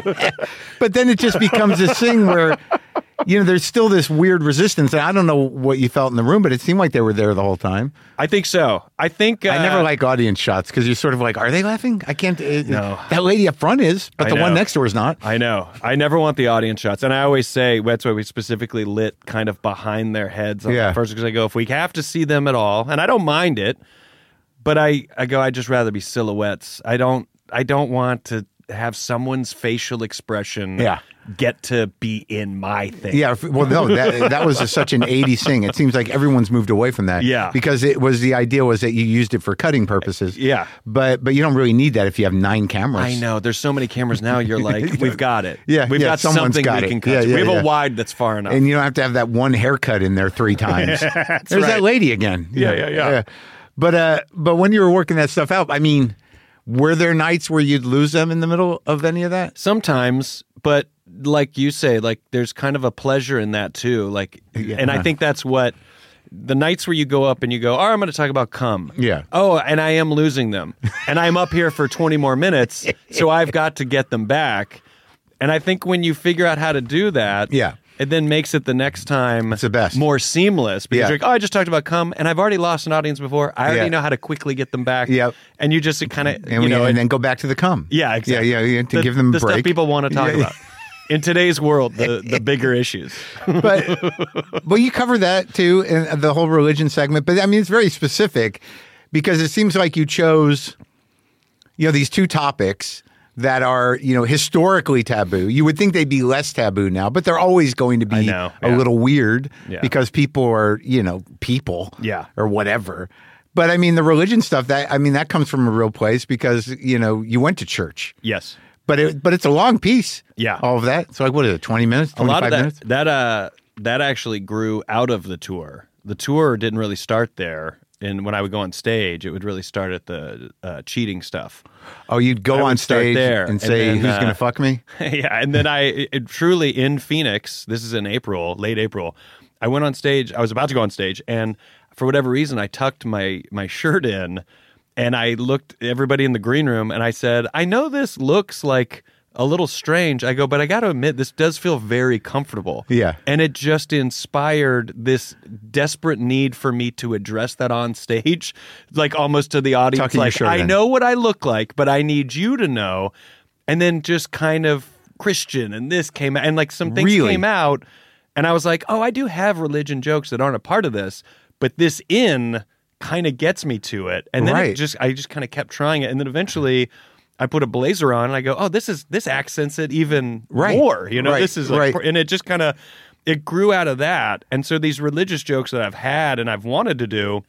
But then it just becomes this thing where, you know, there's still this weird resistance. And I don't know what you felt in the room, but it seemed like they were there the whole time. I think so. I think uh, I never like audience shots because you're sort of like, are they laughing? I can't. Uh, No. That lady up front is, but I the one know. next door is not. I know. I never want the audience shots. And I always say, that's why we specifically lit kind of behind their heads on Yeah. the first, because I go, if we have to see them at all, and I don't mind it, but I, I go, I'd just rather be silhouettes. I don't, I don't want to have someone's facial expression Yeah. get to be in my thing. Yeah, if- well, no, that, that was a, such an eighties thing. It seems like everyone's moved away from that. Yeah. Because it was, the idea was that you used it for cutting purposes. Yeah. But but you don't really need that if you have nine cameras. I know. There's so many cameras now. You're like, we've got it. Yeah, we've yeah, got someone's something got we it. can cut. Yeah, to. yeah, we have yeah. a wide that's far enough. And you don't have to have that one haircut in there three times. There's right. that lady again. Yeah, yeah, yeah. But uh, but when you were working that stuff out, I mean, were there nights where you'd lose them in the middle of any of that? Sometimes, but like you say, like there's kind of a pleasure in that too. Like, Yeah. and I think that's what the nights where you go up and you go, oh, I'm going to talk about cum. Yeah. Oh, and I am losing them, and I'm up here for twenty more minutes, so I've got to get them back. And I think when you figure out how to do that, Yeah. it then makes it the next time It's the best. more seamless, because Yeah. you're like, oh, I just talked about cum, and I've already lost an audience before. I already Yeah. know how to quickly get them back. Yep. And you just kind of, And, you we, know, and then go back to the cum. yeah, exactly. Yeah, yeah, yeah, to the, give them a the break. stuff people want to talk Yeah, yeah. about. In today's world, the, the bigger issues. But well, you cover that too in the whole religion segment. But I mean, it's very specific because it seems like you chose, you know, these two topics that are, you know, historically taboo. You would think they'd be less taboo now, but they're always going to be I know, a yeah. little weird Yeah. because people are, you know, people Yeah. or whatever. But I mean, the religion stuff, that I mean, that comes from a real place because, you know, you went to church. Yes. But it, but it's a long piece. Yeah. All of that. So like, what is it? twenty minutes? A twenty-five lot of that, minutes? that, uh, that actually grew out of the tour. The tour didn't really start there. And when I would go on stage, it would really start at the uh, cheating stuff. Oh, you'd go I on would start stage there, and and say, then, "Who's uh, going to fuck me?" Yeah, and then I it, truly in Phoenix, this is in April, late April, I went on stage. I was about to go on stage, and for whatever reason, I tucked my my shirt in, and I looked at everybody in the green room, and I said, "I know this looks like a little strange." I go, "But I got to admit, this does feel very comfortable." Yeah. And it just inspired this desperate need for me to address that on stage, like almost to the audience. Tucking your Like, shirt I in. know what I look like, but I need you to know. And then just kind of Christian, and this came out, and like some things Really? came out, And I was like, oh, I do have religion jokes that aren't a part of this, but this in kind of gets me to it. And then Right. it just I just kind of kept trying it. And then eventually I put a blazer on and I go, oh, this is this accents it even Right. more. You know, Right. this is like, Right. and it just kind of, it grew out of that. And so these religious jokes that I've had and I've wanted to do,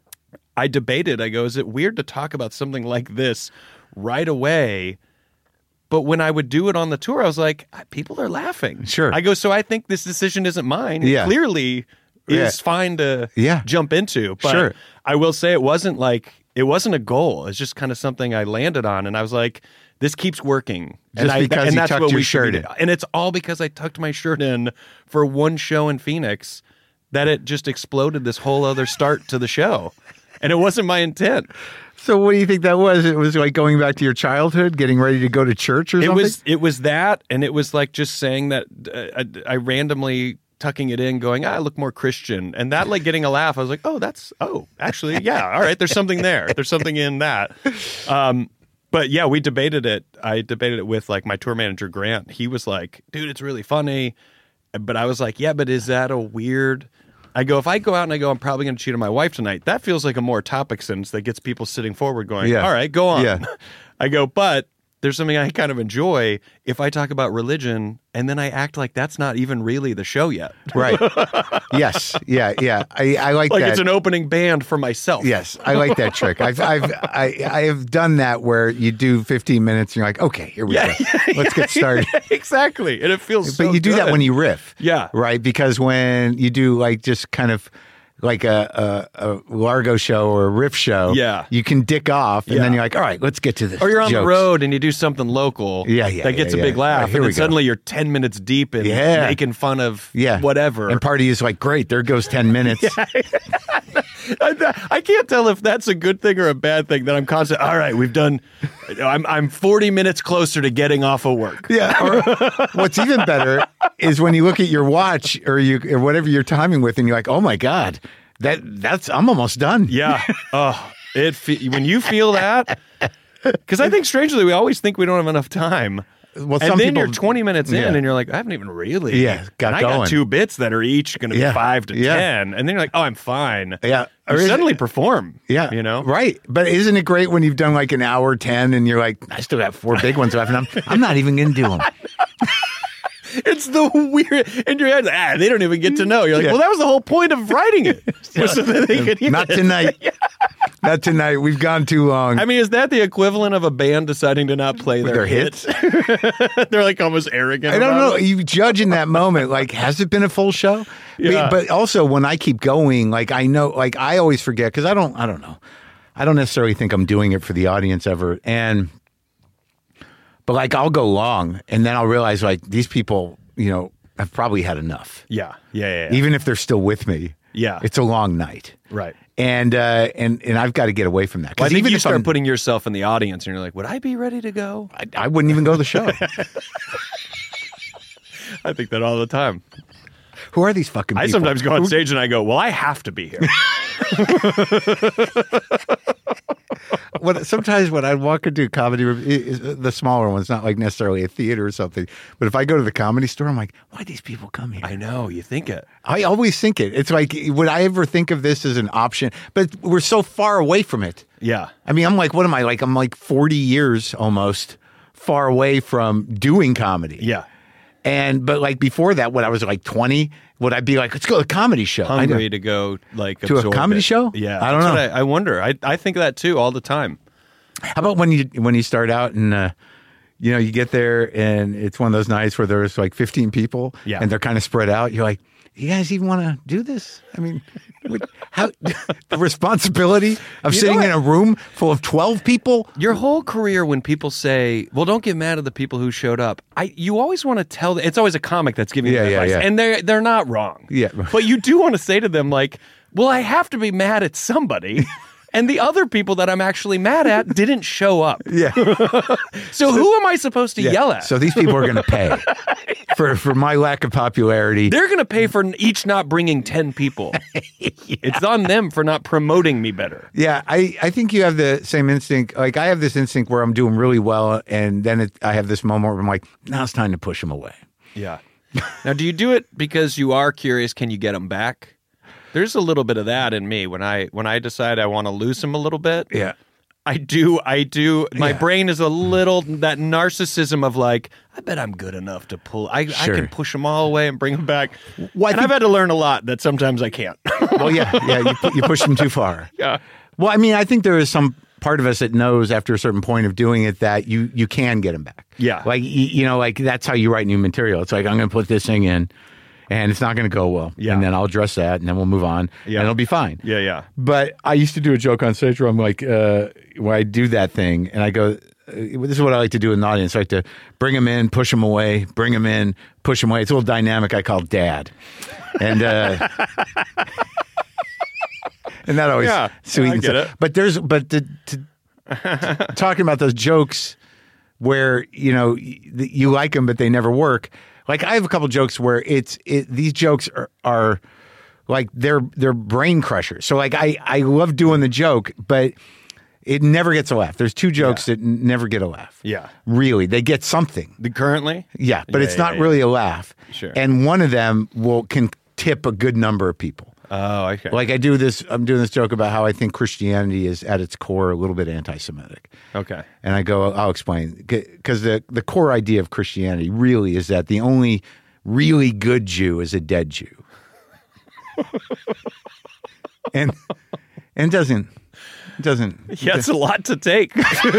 I debated. I go, is it weird to talk about something like this right away? But when I would do it on the tour, I was like, people are laughing. Sure. I go, so I think this decision isn't mine. Yeah. It clearly Yeah. is fine to Yeah. jump into. But Sure. I will say it wasn't like, it wasn't a goal. It's just kind of something I landed on. And I was like, this keeps working. Just and I, because and you that's tucked what your we should be shirt doing. in. And it's all because I tucked my shirt in for one show in Phoenix that it just exploded this whole other start to the show. And it wasn't my intent. So what do you think that was? It was like going back to your childhood, getting ready to go to church or It something? was it was that, and it was like just saying that uh, I, I randomly tucking it in, going, ah, I look more Christian, and that like getting a laugh. I was like, oh, that's oh, actually, yeah, all right. There's something there. There's something in that. Um, but yeah, we debated it. I debated it with like my tour manager Grant. He was like, dude, it's really funny, but I was like, yeah, but is that a weird? I go, if I go out and I go, I'm probably going to cheat on my wife tonight. That feels like a more topic sentence that gets people sitting forward going, Yeah. all right, go on. Yeah. I go, but there's something I kind of enjoy if I talk about religion and then I act like that's not even really the show yet. Right. Yes. Yeah. Yeah. I, I like, Like that. it's an opening band for myself. Yes, I like that trick. I've I've I, I have done that where you do fifteen minutes and you're like, okay, here we Yeah, go. Let's get started. Exactly. And it feels But so you do that good. when you riff. Yeah. Right? Because when you do like just kind of like a, a, a Largo show or a riff show, Yeah. you can dick off and Yeah. then you're like, all right, let's get to this. Or you're on jokes. the road and you do something local Yeah, yeah, that gets yeah, a big yeah. laugh. All right, here and we then go. suddenly you're ten minutes deep in Yeah. making fun of Yeah. whatever. And party is like, great, there goes ten minutes. I, I can't tell if that's a good thing or a bad thing that I'm constant. All right, we've done. I'm I'm forty minutes closer to getting off of work. Yeah. Or what's even better is when you look at your watch or you or whatever you're timing with, and you're like, "Oh my god, that that's I'm almost done." Yeah. Oh, it fe- when you feel that, because I think strangely we always think we don't have enough time. Well, And some then people, you're twenty minutes in, Yeah. and you're like, I haven't even really. Yeah, got and I going. got two bits that are each going to Yeah. be five to Yeah. ten, and then you're like, oh, I'm fine. Yeah. You Or is suddenly it- perform. Yeah, You know. right? But isn't it great when you've done like an hour ten and you're like, I still got four big ones left, and I'm I'm not even going to do them. It's the weird in your head. Ah, they don't even get to know. You're like, Yeah. well, that was the whole point of writing it. Was so that they could hear Not it. tonight. Not tonight. We've gone too long. I mean, is that the equivalent of a band deciding to not play their, their hits? hits. They're like almost arrogant. I don't about know. it. You judge in that moment, like, has it been a full show? Yeah. But, but also, when I keep going, like, I know, like, I always forget because I don't, I don't know. I don't necessarily think I'm doing it for the audience ever. And, but like, I'll go long and then I'll realize, like, these people, you know, have probably had enough. Yeah, yeah, yeah, yeah. Even if they're still with me. Yeah. It's a long night. Right. And, uh, and, and I've got to get away from that. Well, I Because think even you if start I'm, putting yourself in the audience, and you're like, would I be ready to go? I, I wouldn't even go to the show. I think that all the time. Who are these fucking people? I sometimes go on stage and I go, well, I have to be here. What sometimes when I walk into a comedy room, it- it's the smaller ones, not like necessarily a theater or something, but if I go to the comedy store, I'm like, why these people come here? I know, you think it. I always think it. It's like, would I ever think of this as an option? But we're so far away from it. Yeah. I mean, I'm like, what am I like? I'm like forty years almost far away from doing comedy. Yeah. And but like before that, when I was like twenty, would I be like, let's go to a comedy show? I know. Hungry to go like To a absorb comedy it. show? Yeah. I don't That's know. what I, I wonder. I, I think of that too all the time. How about when you when you start out and uh, you know you get there and it's one of those nights where there's like fifteen people Yeah. and they're kind of spread out. You're like, you guys even want to do this? I mean, what- how the responsibility of You sitting know in a room full of twelve people? Your whole career, when people say, "Well, don't get mad at the people who showed up," I you always want to tell. It's always a comic that's giving Yeah, you yeah, advice, yeah. and they're they're not wrong. Yeah. but you do want to say to them like, "Well, I have to be mad at somebody." And the other people that I'm actually mad at didn't show up. Yeah. So who am I supposed to Yeah. yell at? So these people are going to pay for for my lack of popularity. They're going to pay for each not bringing ten people. It's on them for not promoting me better. Yeah, I, I think you have the same instinct. Like I have this instinct where I'm doing really well, and then it, I have this moment where I'm like, now it's time to push them away. Yeah. Now, do you do it because you are curious? Can you get them back? There's a little bit of that in me when I when I decide I want to lose them a little bit. Yeah. I do. I do. My Yeah. brain is a little that narcissism of like, I bet I'm good enough to pull. I, Sure. I can push them all away and bring them back. Well, I and think- I've had to learn a lot that sometimes I can't. Well, yeah, yeah. You, pu- you push them too far. Yeah. Well, I mean, I think there is some part of us that knows after a certain point of doing it that you you can get them back. Yeah. Like, you, you know, like that's how you write new material. It's like, I'm going to put this thing in and it's not going to go well. Yeah. And then I'll address that and then we'll move on Yeah. and it'll be fine. Yeah, yeah. But I used to do a joke on stage where I'm like, uh, where I do that thing and I go, uh, this is what I like to do in the audience. I like to bring them in, push them away, bring them in, push them away. It's a little dynamic I call dad. And, uh, and that always Yeah, sweetens I get it. But there's, but to, to, to, talking about those jokes where, you know, y- you like them, but they never work. Like I have a couple jokes where it's, it, these jokes are, are like, they're, they're brain crushers. So like, I, I love doing the joke, but it never gets a laugh. There's two jokes Yeah. that n- never get a laugh. Yeah. Really. They get something. The currently? Yeah. But Yeah, it's yeah, not yeah. really a laugh. Sure. And one of them will, can tip a good number of people. Oh, okay. Like I do this, I'm doing this joke about how I think Christianity is at its core a little bit anti-Semitic. Okay. And I go, I'll explain. Because the, the core idea of Christianity really is that the only really good Jew is a dead Jew. and and doesn't, doesn't. Yeah, it's a lot to take.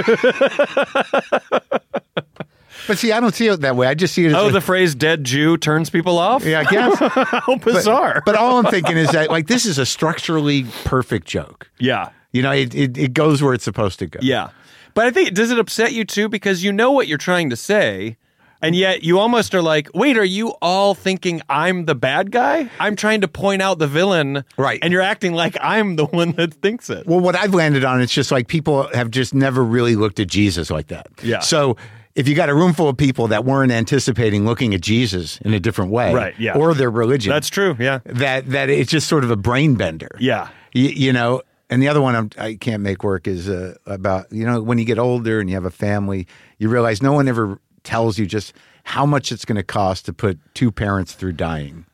But see, I don't see it that way. I just see it as Oh, like, the phrase dead Jew turns people off? yeah, I guess. How bizarre. But all I'm thinking is that like this is a structurally perfect joke. yeah. You know, it, it, it goes where it's supposed to go. Yeah. But I think, does it upset you too? Because you know what you're trying to say, and yet you almost are like, wait, are you all thinking I'm the bad guy? I'm trying to point out the villain. Right. And you're acting like I'm the one that thinks it. Well, what I've landed on, it's just like people have just never really looked at Jesus like that. Yeah. So if you got a room full of people that weren't anticipating looking at Jesus in a different way, Right, yeah. or their religion, That's true. Yeah. that that it's just sort of a brain bender. Yeah. You, you know, and the other one I'm, I can't make work is uh, about, you know, when you get older and you have a family, you realize no one ever tells you just how much it's going to cost to put two parents through dying.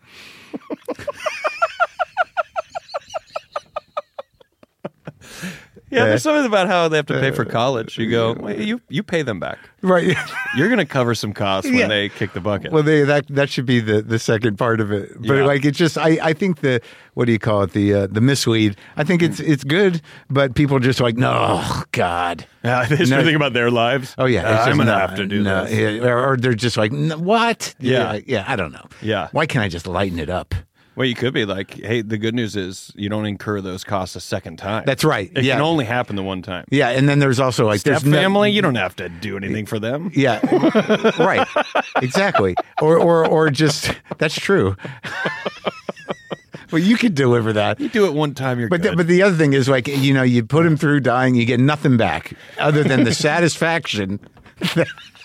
Yeah, there's something about how they have to pay for college. You go, well, you you pay them back. Right. You're going to cover some costs when Yeah. they kick the bucket. Well, they, that that should be the, the second part of it. But Yeah. like it's just I, I think the what do you call it the uh, the mislead. I think it's it's good, but people are just like no oh, God. Yeah, they just No. think about their lives. Oh yeah, Uh, it's I'm just going to no, have to do no, this. yeah, or, or they're just like "No, what? Yeah. yeah, I don't know. Yeah. Why can't I just lighten it up? Well, you could be like, hey, the good news is you don't incur those costs a second time. That's right. It yeah, can only happen the one time. yeah, and then there's also like Step there's no- family, you don't have to do anything for them. Yeah, right. Exactly. Or or or just that's true. Well, you could deliver that. You do it one time, you're But good. the, but the other thing is like you know you put him through dying, you get nothing back other than the satisfaction that,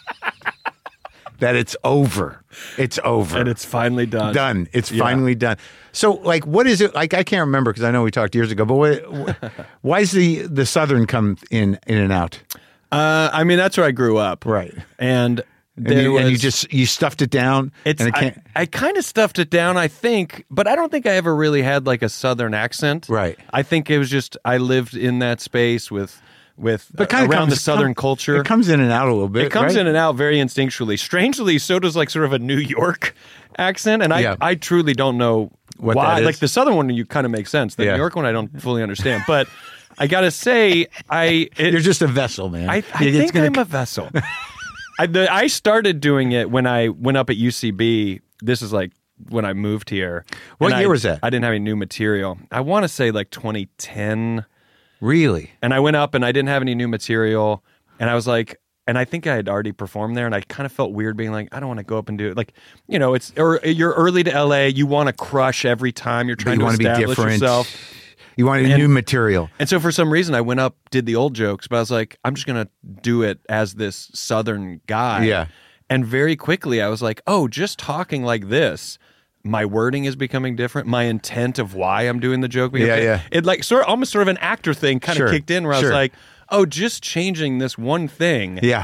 that it's over. It's over. and it's finally done. done. It's Yeah. finally done. So like, what is it like? I can't remember because I know we talked years ago. But what, why is the the Southern come in in and out? Uh, I mean, that's where I grew up. Right. And And there you, was, and you just you stuffed it down. It's and it I, can't, I kind of stuffed it down, I think, but I don't think I ever really had like a Southern accent. Right. I think it was just I lived in that space with with but uh, kind of around comes, the Southern come- culture. It comes in and out a little bit. It comes right? in and out very instinctually. Strangely, so does like sort of a New York accent, and I Yeah. I truly don't know What why. that is. Like the Southern one, you kind of make sense. The Yeah. New York one, I don't fully understand. But I gotta say, I it, You're just a vessel, man. I, I It's think gonna I'm c- a vessel. I, the, I started doing it when I went up at U C B. This is like when I moved here. What And year I- was that? I didn't have any new material. I want to say like twenty ten. Really? And I went up and I didn't have any new material. And I was like, and I think I had already performed there. And I kind of felt weird being like, I don't want to go up and do it. Like, you know, it's or you're early to L A. You want to crush every time you're But trying you to want to be establish different. yourself. You wanted And- new material. And so for some reason, I went up, did the old jokes, but I was like, I'm just going to do it as this Southern guy. Yeah. And very quickly, I was like, oh, just talking like this, my wording is becoming different. My intent of why I'm doing the joke. Yeah, yeah. It like sort of, almost sort of an actor thing kind Sure, of kicked in where I sure. was like, oh, just changing this one thing Yeah.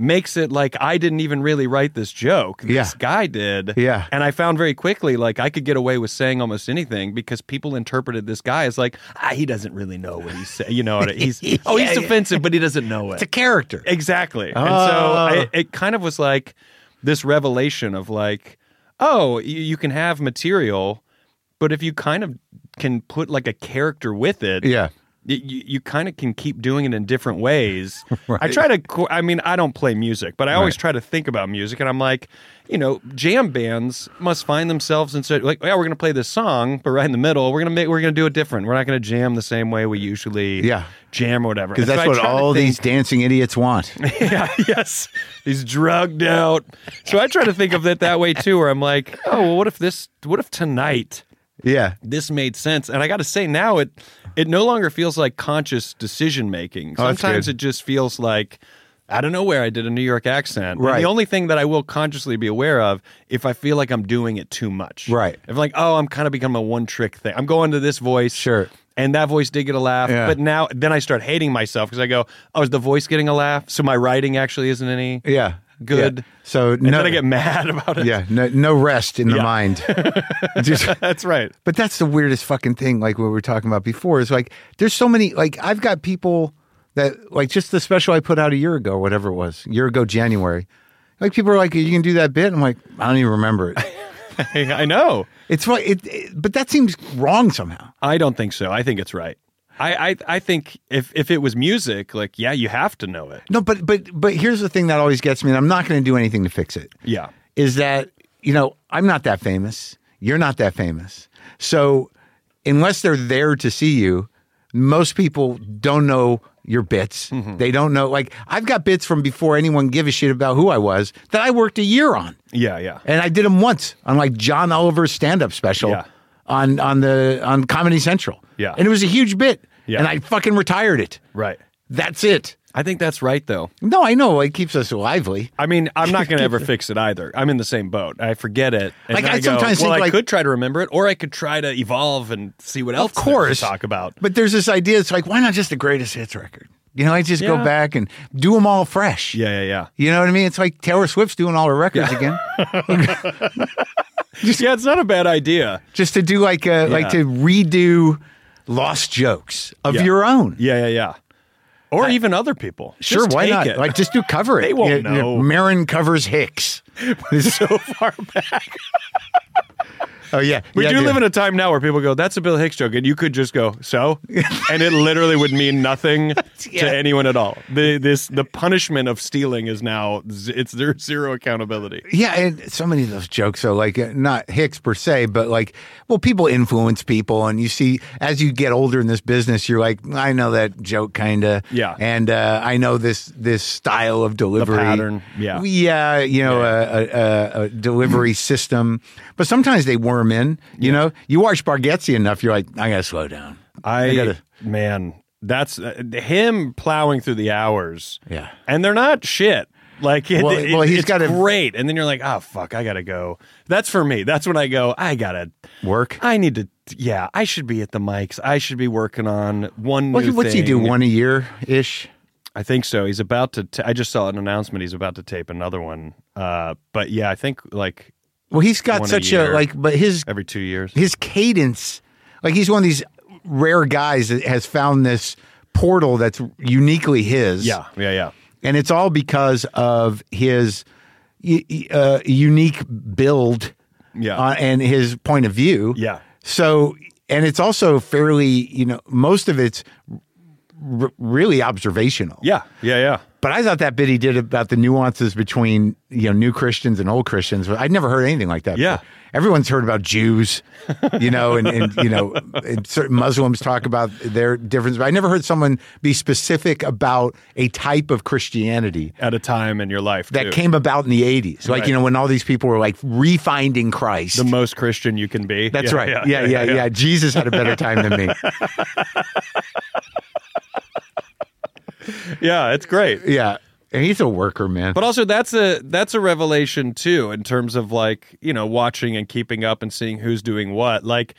makes it like I didn't even really write this joke. This Yeah. guy did. Yeah. And I found very quickly like I could get away with saying almost anything because people interpreted this guy as like, ah, he doesn't really know what he's saying. You know what? He's oh, he's Yeah, yeah. offensive, but he doesn't know it. It's a character. Exactly. And Oh. so I, it kind of was like this revelation of like, oh, you, you can have material, but if you kind of can put like a character with it, Yeah. you, you kind of can keep doing it in different ways. Right. I try to, co- I mean, I don't play music, but I always Right. try to think about music. And I'm like, you know, jam bands must find themselves in such, like, yeah, we're going to play this song, but right in the middle, we're going to make, we're going to do it different. We're not going to jam the same way we usually Yeah. jam or whatever. Because And that's so I what try to all think- these dancing idiots want. yeah, yes. He's drugged out. So I try to think of it that way too, where I'm like, oh, well, what if this, what if tonight Yeah. this made sense? And I got to say now it, it no longer feels like conscious decision making. Oh, that's Sometimes good. it just feels like, out of nowhere, I did a New York accent. And Right. the only thing that I will consciously be aware of, if I feel like I'm doing it too much. Right. If like, oh, I'm kind of becoming a one trick thing. I'm going to this voice. Sure. And that voice did get a laugh, Yeah. but now then I start hating myself because I go, "Oh, is the voice getting a laugh? So my writing actually isn't any Yeah. good." Yeah. So And no, then I get mad about it. yeah, no, no rest in the Yeah. mind. Just- That's right. but that's the weirdest fucking thing. Like what we were talking about before is like, there's so many. Like I've got people that like just the special I put out a year ago, whatever it was, a year ago January. Like people are like, you can do that bit. I'm like, I don't even remember it. I know. It's right. It, it, but that seems wrong somehow. I don't think so. I think it's right. I, I I think if if it was music, like yeah, you have to know it. No, but but but here's the thing that always gets me, and I'm not going to do anything to fix it. Yeah. Is that, you know, I'm not that famous. You're not that famous. So unless they're there to see you, most people don't know your bits. Mm-hmm. They don't know. Like, I've got bits from before anyone give a shit about who I was that I worked a year on. Yeah, yeah. And I did them once on like John Oliver's stand-up special Yeah. on, on the on Comedy Central. Yeah. And it was a huge bit. Yeah. And I fucking retired it. Right. That's it. I think that's right though. No, I know. It keeps us lively. I mean, I'm not going to ever fix it either. I'm in the same boat. I forget it. And Like, then I go, sometimes well, think, I like- could try to remember it, or I could try to evolve and see what else Of there's course. to talk about. But there's this idea. It's like, why not just the greatest hits record? You know, I just go Yeah. back and do them all fresh. Yeah, yeah, yeah. You know what I mean? It's like Taylor Swift's doing all her records again. Yeah, it's not a bad idea. Just to do like a, like to redo lost jokes of Yeah. your own. Yeah, yeah, yeah. Or even other people. Sure, Just why take not? it. Like, just do cover it. They won't You- you know. Marin covers Hicks. so far back. Oh yeah, We yeah, do dude. live in a time now where people go, "That's a Bill Hicks joke," and you could just go, "So," and it literally would mean nothing Yeah. to anyone at all. The this the punishment of stealing is now z- it's there's zero accountability. Yeah, and so many of those jokes are like uh, not Hicks per se, but like, well, people influence people, and you see as you get older in this business, you're like, I know that joke, kind of, Yeah. and uh, I know this this style of delivery pattern, yeah. yeah, you know, A, a, a delivery system, but sometimes they worm in. You know, you watch Bargatze enough, you're like, I gotta slow down. I, gotta- man, that's uh, him plowing through the hours. Yeah. and they're not shit. Like, it, Well- it- well, he's it's gotta- great, and then you're like, "Oh fuck, I gotta go." That's for me. That's when I go. I gotta Work. I need to. Yeah, I should be at the mics. I should be working on one. What, new what's he do? thing. One a year ish. I think so. He's about to. T- I just saw an announcement. He's about to tape another one. Uh, but yeah, I think like Well, he's got One a such a year. like, but his every two years. his cadence, like he's one of these rare guys that has found this portal that's uniquely his. Yeah, yeah, yeah. And it's all because of his y- y- uh, unique build Yeah. uh, and his point of view. Yeah. So, and it's also fairly, you know, most of it's r- really observational. Yeah, yeah, yeah. But I thought that bit he did about the nuances between, you know, new Christians and old Christians, I'd never heard anything like that. Yeah. before. Everyone's heard about Jews, you know, and, and you know, and certain Muslims talk about their difference. But I never heard someone be specific about a type of Christianity At a time in your life that too. came about in the eighties. Like, Right. you know, when all these people were like refinding Christ. the most Christian you can be. That's Yeah, right. Yeah yeah, yeah, Jesus had a better time than me. Yeah, it's great. Yeah. And he's a worker, man. But also that's a that's a revelation too in terms of like, you know, watching and keeping up and seeing who's doing what. Like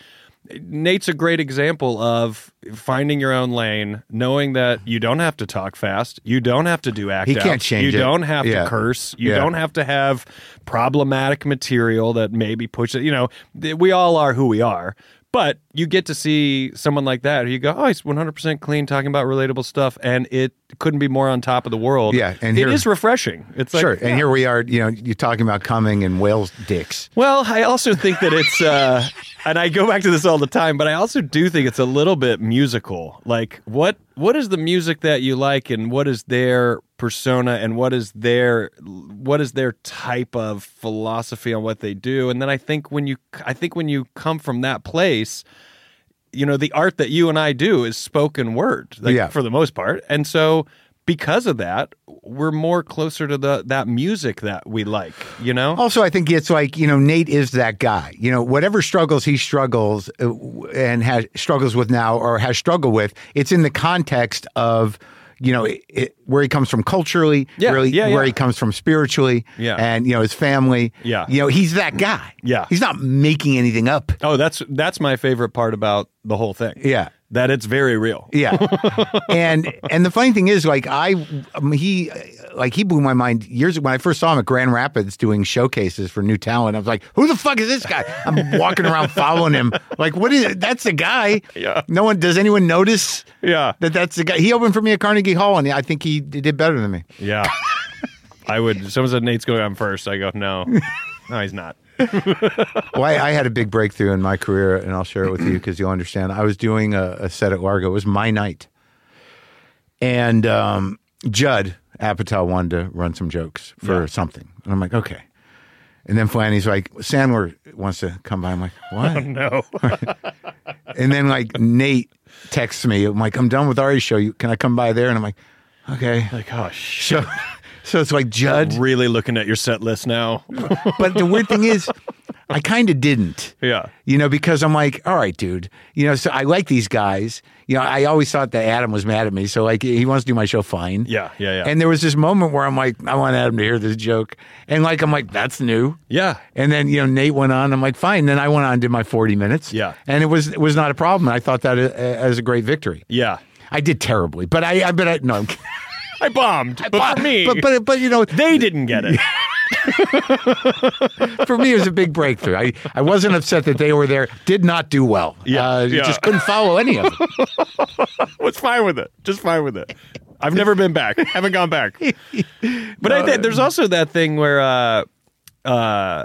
Nate's a great example of finding your own lane, knowing that you don't have to talk fast, you don't have to do act He outs, can't change you it. don't have Yeah. to curse, you Yeah. don't have to have problematic material that maybe pushes. You know, th- we all are who we are. But you get to see someone like that who you go, oh, he's one hundred percent clean, talking about relatable stuff, and it couldn't be more on top of the world. Yeah, and it here- is refreshing. It's like, Sure. yeah. And here we are, you know, you're talking about coming and whales dicks. Well, I also think that it's, uh, and I go back to this all the time, but I also do think it's a little bit musical. Like, what what is the music that you like, and what is their persona, and what is their what is their type of philosophy on what they do? And then I think when you, I think when you come from that place, you know, the art that you and I do is spoken word, like, Yeah. for the most part, and so. Because of that, we're more closer to the that music that we like, you know? Also, I think it's like, you know, Nate is that guy. You know, whatever struggles he struggles uh, and has struggles with now or has struggled with, it's in the context of, you know, it, it, where he comes from culturally, Yeah, really, yeah, where yeah. he comes from spiritually, Yeah. and, you know, his family. Yeah. You know, he's that guy. Yeah. He's not making anything up. Oh, that's that's my favorite part about the whole thing. Yeah. That it's very real. Yeah, and and the funny thing is, like I, um, he, like he blew my mind years when I first saw him at Grand Rapids doing showcases for new talent. I was like, "Who the fuck is this guy?" I'm walking around following him, like, "What is it? That's the guy." Yeah. No one does anyone notice Yeah. that that's the guy? He opened for me at Carnegie Hall, and I think he did better than me. Yeah. I would, someone said Nate's going on first. I go, no. No, he's not. Well, I, I had a big breakthrough in my career, and I'll share it with you because you'll understand. I was doing a, a set at Largo. It was my night. And um, Judd Apatow wanted to run some jokes for Yeah. something. And I'm like, okay. And then Flanny's like, Sandler wants to come by. I'm like, what? No. And then like Nate texts me. I'm like, I'm done with Ari's show. You, can I come by there? And I'm like, okay. Like, oh, shit. So, so it's like Judd. Really looking at your set list now. But the weird thing is, I kind of didn't. Yeah. You know, because I'm like, all right, dude. You know, so I like these guys. You know, I always thought that Adam was mad at me. So, like, he wants to do my show, fine. Yeah, yeah, yeah. And there was this moment where I'm like, I want Adam to hear this joke. And, like, I'm like, that's new. Yeah. And then, you know, Nate went on. I'm like, fine. Then I went on and did my forty minutes. Yeah. And it was it was not a problem. I thought that a- as a great victory. Yeah. I did terribly. But I, I, but I, no. I'm kidding. I bombed. But for me, But, but, but, you know, they didn't get it. for me, it was a big breakthrough. I, I wasn't upset that they were there. Did not do well. Yeah, Uh, yeah. Just couldn't follow any of it. Was fine with it. Just fine with it. I've never been back. Haven't gone back. But I think there's also that thing where, uh, uh,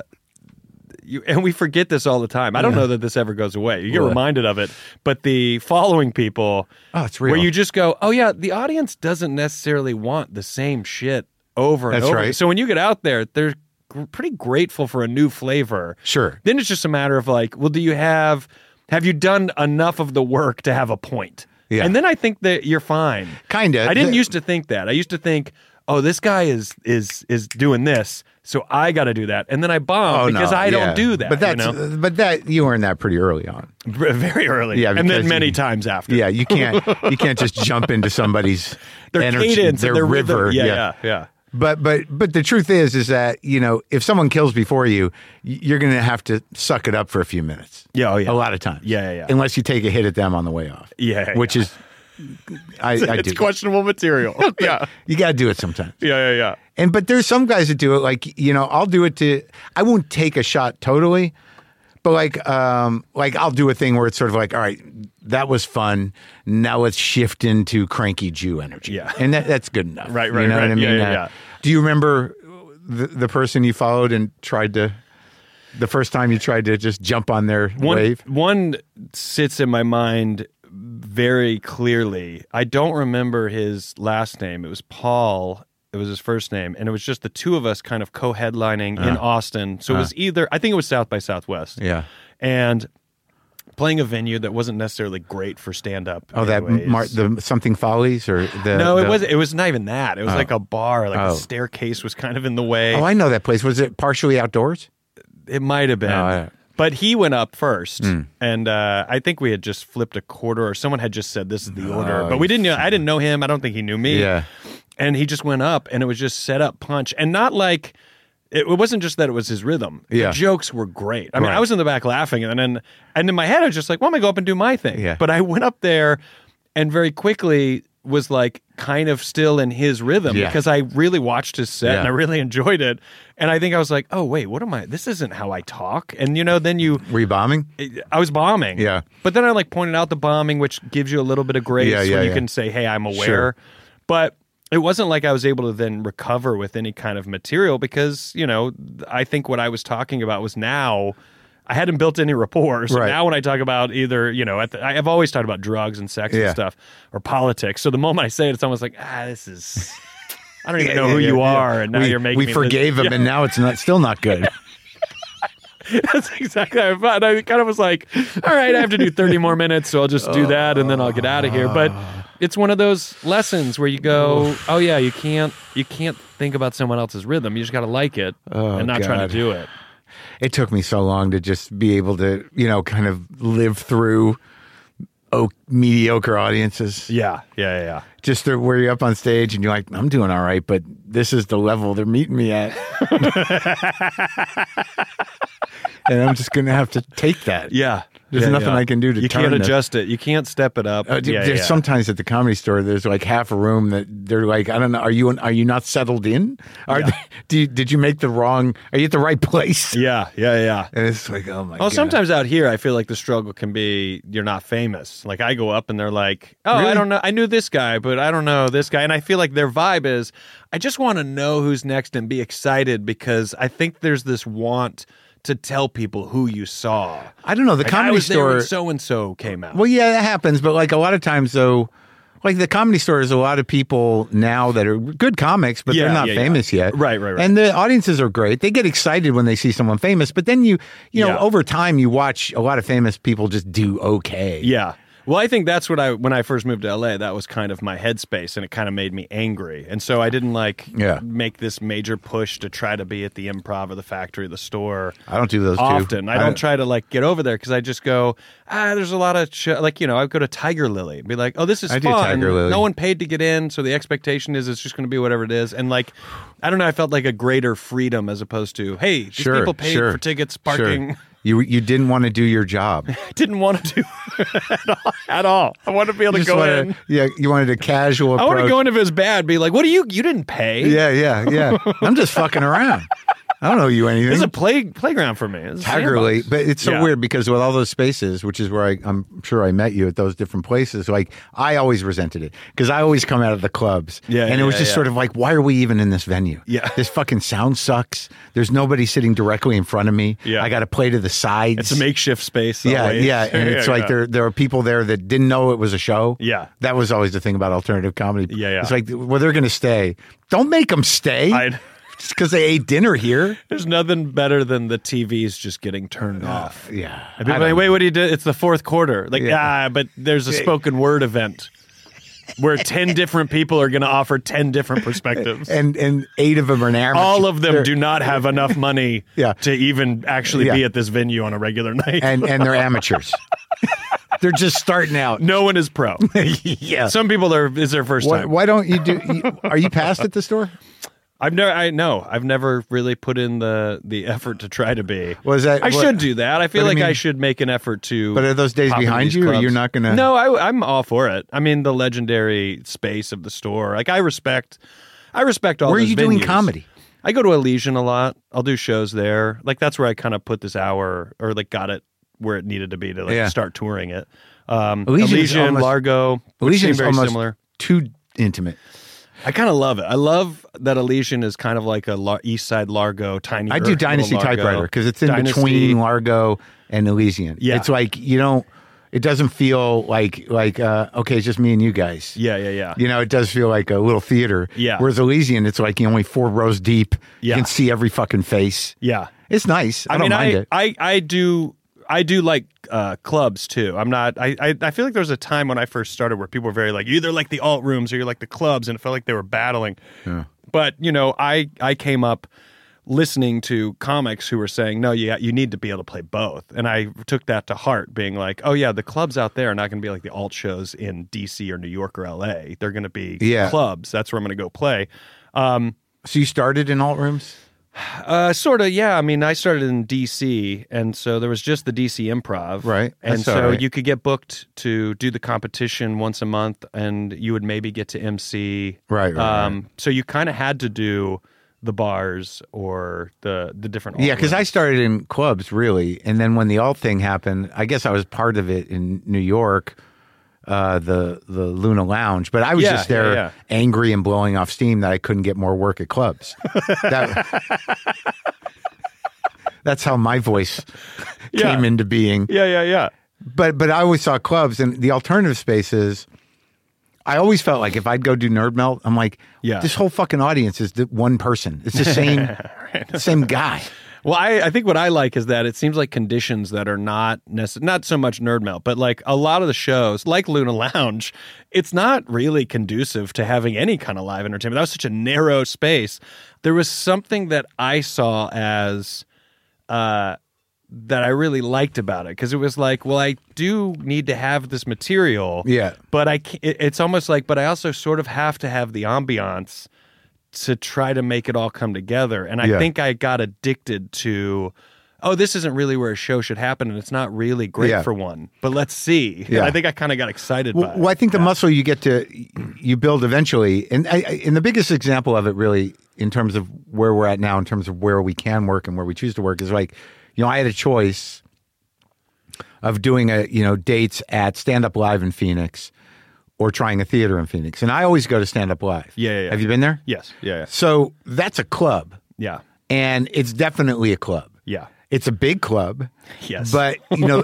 you, and we forget this all the time. I don't know that this ever goes away. You get What? reminded of it. But the following people, Oh, it's real. where you just go, oh yeah, the audience doesn't necessarily want the same shit over and That's over. right. So when you get out there, they're gr- pretty grateful for a new flavor. Sure. Then it's just a matter of like, well, do you have have you done enough of the work to have a point? Yeah. And then I think that you're fine. Kinda. I didn't The- used to think that. I used to think, oh, this guy is is is doing this, so I got to do that, and then I bomb Oh, because no, I yeah. don't do that. But that's you know? but that you earned that pretty early on. very early, Yeah, and because then many you- times after. Yeah, you can't you can't just jump into somebody's their energy, cadence, their, and their river. rhythm. Yeah, yeah, yeah. But but but the truth is is that, you know, if someone kills before you, y- you're going to have to suck it up for a few minutes. Yeah, oh, yeah. A lot of times. Yeah, yeah, yeah. Unless you take a hit at them on the way off. Yeah, Which yeah. is I, I It's do. questionable material. yeah, You got to do it sometimes. yeah, yeah, yeah. And but there's some guys that do it like, you know, I'll do it to I won't take a shot totally, but like um like I'll do a thing where it's sort of like, all right, that was fun. Now let's shift into cranky Jew energy. Yeah. And that, that's good enough. Right, right, You know right. what I mean? Yeah, yeah, Uh, yeah. Do you remember the, the person you followed and tried to the first time you tried to just jump on their One, wave? one sits in my mind very clearly. I don't remember his last name. It was Paul. It was his first name. And it was just the two of us kind of co-headlining in Austin. So it was either, I think it was South by Southwest. Yeah. And playing a venue that wasn't necessarily great for stand-up. Oh, that anyways. Mar- the something follies or the No, it the- wasn't. It was not even that. It was like a bar. Like Oh. the staircase was kind of in the way. Oh, I know that place. Was it partially outdoors? It might have been. No, I- But he went up first, Hmm. and uh, I think we had just flipped a quarter, or someone had just said, "This is the order." Oh, But we didn't. know I didn't know him. I don't think he knew me. Yeah. And he just went up, and it was just set up punch, and not like It, it wasn't just that it was his rhythm. Yeah. The jokes were great. I mean, Right. I was in the back laughing, and then and in my head I was just like, "Well, I'm gonna go up and do my thing." Yeah. But I went up there, and very quickly was like kind of still in his rhythm Yeah. because I really watched his set Yeah. and I really enjoyed it. And I think I was like, "Oh wait, what am I? This isn't how I talk." And you know, then you, Were you bombing? I was bombing. Yeah. But then I like pointed out the bombing, which gives you a little bit of grace Yeah, yeah, when you yeah. can say, "Hey, I'm aware." Sure. But it wasn't like I was able to then recover with any kind of material because, you know, I think what I was talking about was now I hadn't built any rapport. So Right. now when I talk about either, you know, at the, I've always talked about drugs and sex Yeah. and stuff or politics. So the moment I say it, it's almost like, ah, this is, I don't even Yeah, know yeah, who yeah, you yeah. are. And now we, you're making We me forgave this, him, and now it's not still not good. That's exactly how I thought. And I kind of was like, all right, I have to do thirty more minutes, so I'll just do that and then I'll get out of here. But it's one of those lessons where you go, oh yeah, you can't you can't think about someone else's rhythm. You just got to like it Oh, and not trying God. to do it. It took me so long to just be able to, you know, kind of live through oh, mediocre audiences. Yeah, yeah, yeah. Just to, where you're up on stage and you're like, I'm doing all right, but this is the level they're meeting me at. And I'm just going to have to take that. Yeah. There's yeah, nothing yeah. I can do to You turn can't this. adjust it. You can't step it up. Uh, yeah, there's yeah. sometimes at the Comedy Store, there's like half a room that they're like, I don't know, are you are you not settled in? Are Yeah. they, do you, did you make the wrong? Are you at the right place? Yeah, yeah, yeah. And it's like, oh my Well, god. sometimes out here, I feel like the struggle can be you're not famous. Like I go up and they're like, "Oh, Really? I don't know. I knew this guy, but I don't know this guy." And I feel like their vibe is, I just want to know who's next and be excited because I think there's this want to tell people who you saw. I don't know. The Like, I Comedy was there Store. when so and so came out. Well, yeah, that happens, but like a lot of times though. Like the Comedy Store is a lot of people now that are good comics, but Yeah, they're not yeah, yeah. famous yet. Right, right, right. And the audiences are great. They get excited when they see someone famous, but then you, you know, Yeah. over time you watch a lot of famous people just do okay. Yeah. Well, I think that's what I, when I first moved to L A, that was kind of my headspace and it kind of made me angry. And so I didn't like Yeah. make this major push to try to be at the Improv or the Factory or the Store. I don't do those two. Often. I don't try to like get over there because I just go, ah, there's a lot of, show, like, you know, I go to Tiger Lily and be like, oh, this is I do fun. Tiger Lily. No one paid to get in. So the expectation is it's just going to be whatever it is. And like, I don't know, I felt like a greater freedom as opposed to, hey, these Sure, people paid sure, for tickets, sure. parking. You you didn't want to do your job. I didn't want to do at all. At all. I want to be able to Just go wanted- in. Yeah, you wanted a casual approach. I want to go in if it's bad. Be like, what do you? You didn't pay. Yeah, yeah, yeah. I'm just fucking around. I don't owe you anything. This is a play playground for me. It's a Tiger Lily, sandbox. but it's so Yeah. weird because with all those spaces, which is where I, I'm sure I met you at those different places, like I always resented it because I always come out of the clubs, Yeah, and it was yeah, just yeah. sort of like, why are we even in this venue? Yeah. This fucking sound sucks. There's nobody sitting directly in front of me. Yeah. I got to play to the sides. It's a makeshift space. Yeah, always. yeah, and it's Yeah, like yeah. there there are people there that didn't know it was a show. Yeah. That was always the thing about alternative comedy. Yeah, yeah. It's like, well, they're going to stay. Don't make them stay I'd- just because they ate dinner here. There's nothing better than the T Vs just getting turned off. Yeah. And people I are like, don't- wait, what do you do? It's the fourth quarter. Like, Yeah. ah, but there's a spoken word event where ten different people are going to offer ten different perspectives. and and eight of them are an amateur. All of them They're- do not have enough money Yeah. to even actually Yeah. be at this venue on a regular night. and and they're amateurs. They're just starting out. no one is pro. Yeah. Some people are is their first Why, time. why don't you do? You, are you passed at the store? I've never. I know. I've never really put in the the effort to try to be. Was that? I what- should do that. I feel but I like I mean- should make an effort to. But are those days pop into behind these you, or clubs. you're not gonna? No, I, I'm all for it. I mean, the legendary space of the store. Like I respect. I respect all. Where are those you doing venues. comedy? I go to Elysian a lot. I'll do shows there. Like that's where I kind of put this hour, or like got it where it needed to be to like Yeah. start touring it. Um, Elysian is Elysian, almost- Largo, which seem Elysian's very almost similar. too intimate. I kind of love it. I love that Elysian is kind of like a Lar- East Side Largo, tiny. I do Dynasty Typewriter because it's in Dynasty. between Largo and Elysian. Yeah. It's like you don't. It doesn't feel like like uh, okay, it's just me and you guys. Yeah, yeah, yeah. You know, it does feel like a little theater. Yeah. Whereas Elysian, it's like you're only four rows deep. Yeah. You can see every fucking face. Yeah. It's nice. I, I don't mean, mind I, it. I, I do, I do like uh, clubs too. I'm not. I, I, I feel like there was a time when I first started where people were very like, you either like the alt rooms or you're like the clubs, and it felt like they were battling. Yeah. But you know, I, I came up listening to comics who were saying, no, yeah, you need to be able to play both, and I took that to heart, being like, oh yeah, the clubs out there are not going to be like the alt shows in D C or New York or L A. They're going to be Yeah. clubs. That's where I'm going to go play. Um, So you started in alt rooms? Uh, sort of, yeah. I mean, I started in D C, and so there was just the D C Improv. Right. And That's so all right. you could get booked to do the competition once a month, and you would maybe get to M C. Right, right, Um, right. So you kind of had to do the bars or the, the different... Yeah, because I alt-rooms. started in clubs, really. And then when the alt thing happened, I guess I was part of it in New York, uh, the the Luna Lounge. But I was Yeah, just there yeah, yeah. angry and blowing off steam that I couldn't get more work at clubs. That, that's how my voice Yeah. came into being. Yeah, yeah, yeah. But but I always saw clubs and the alternative spaces. I always felt like if I'd go do Nerd Melt, I'm like, Yeah. this whole fucking audience is the one person. It's the same, same guy. Well, I, I think what I like is that it seems like conditions that are not necess- not so much Nerd Melt, but like a lot of the shows, like Luna Lounge, it's not really conducive to having any kind of live entertainment. That was such a narrow space. There was something that I saw as uh, that I really liked about it because it was like, well, I do need to have this material, Yeah. but I can't, it, it's almost like, but I also sort of have to have the ambiance to try to make it all come together. And I Yeah. think I got addicted to, oh, this isn't really where a show should happen, and it's not really great Yeah. for one. But let's see. Yeah. And I think I kind of got excited Well, by it. well, I think the muscle you get to you build eventually, and I, I- and the biggest example of it, really, in terms of where we're at now, in terms of where we can work and where we choose to work, is like, you know, I had a choice of doing a you know dates at Stand Up Live in Phoenix or trying a theater in Phoenix, and I always go to Stand Up Live. Yeah, yeah, yeah. Have you been there? Yes. Yeah. So that's a club, Yeah. and it's definitely a club. Yeah. It's a big club. Yes. But, you know,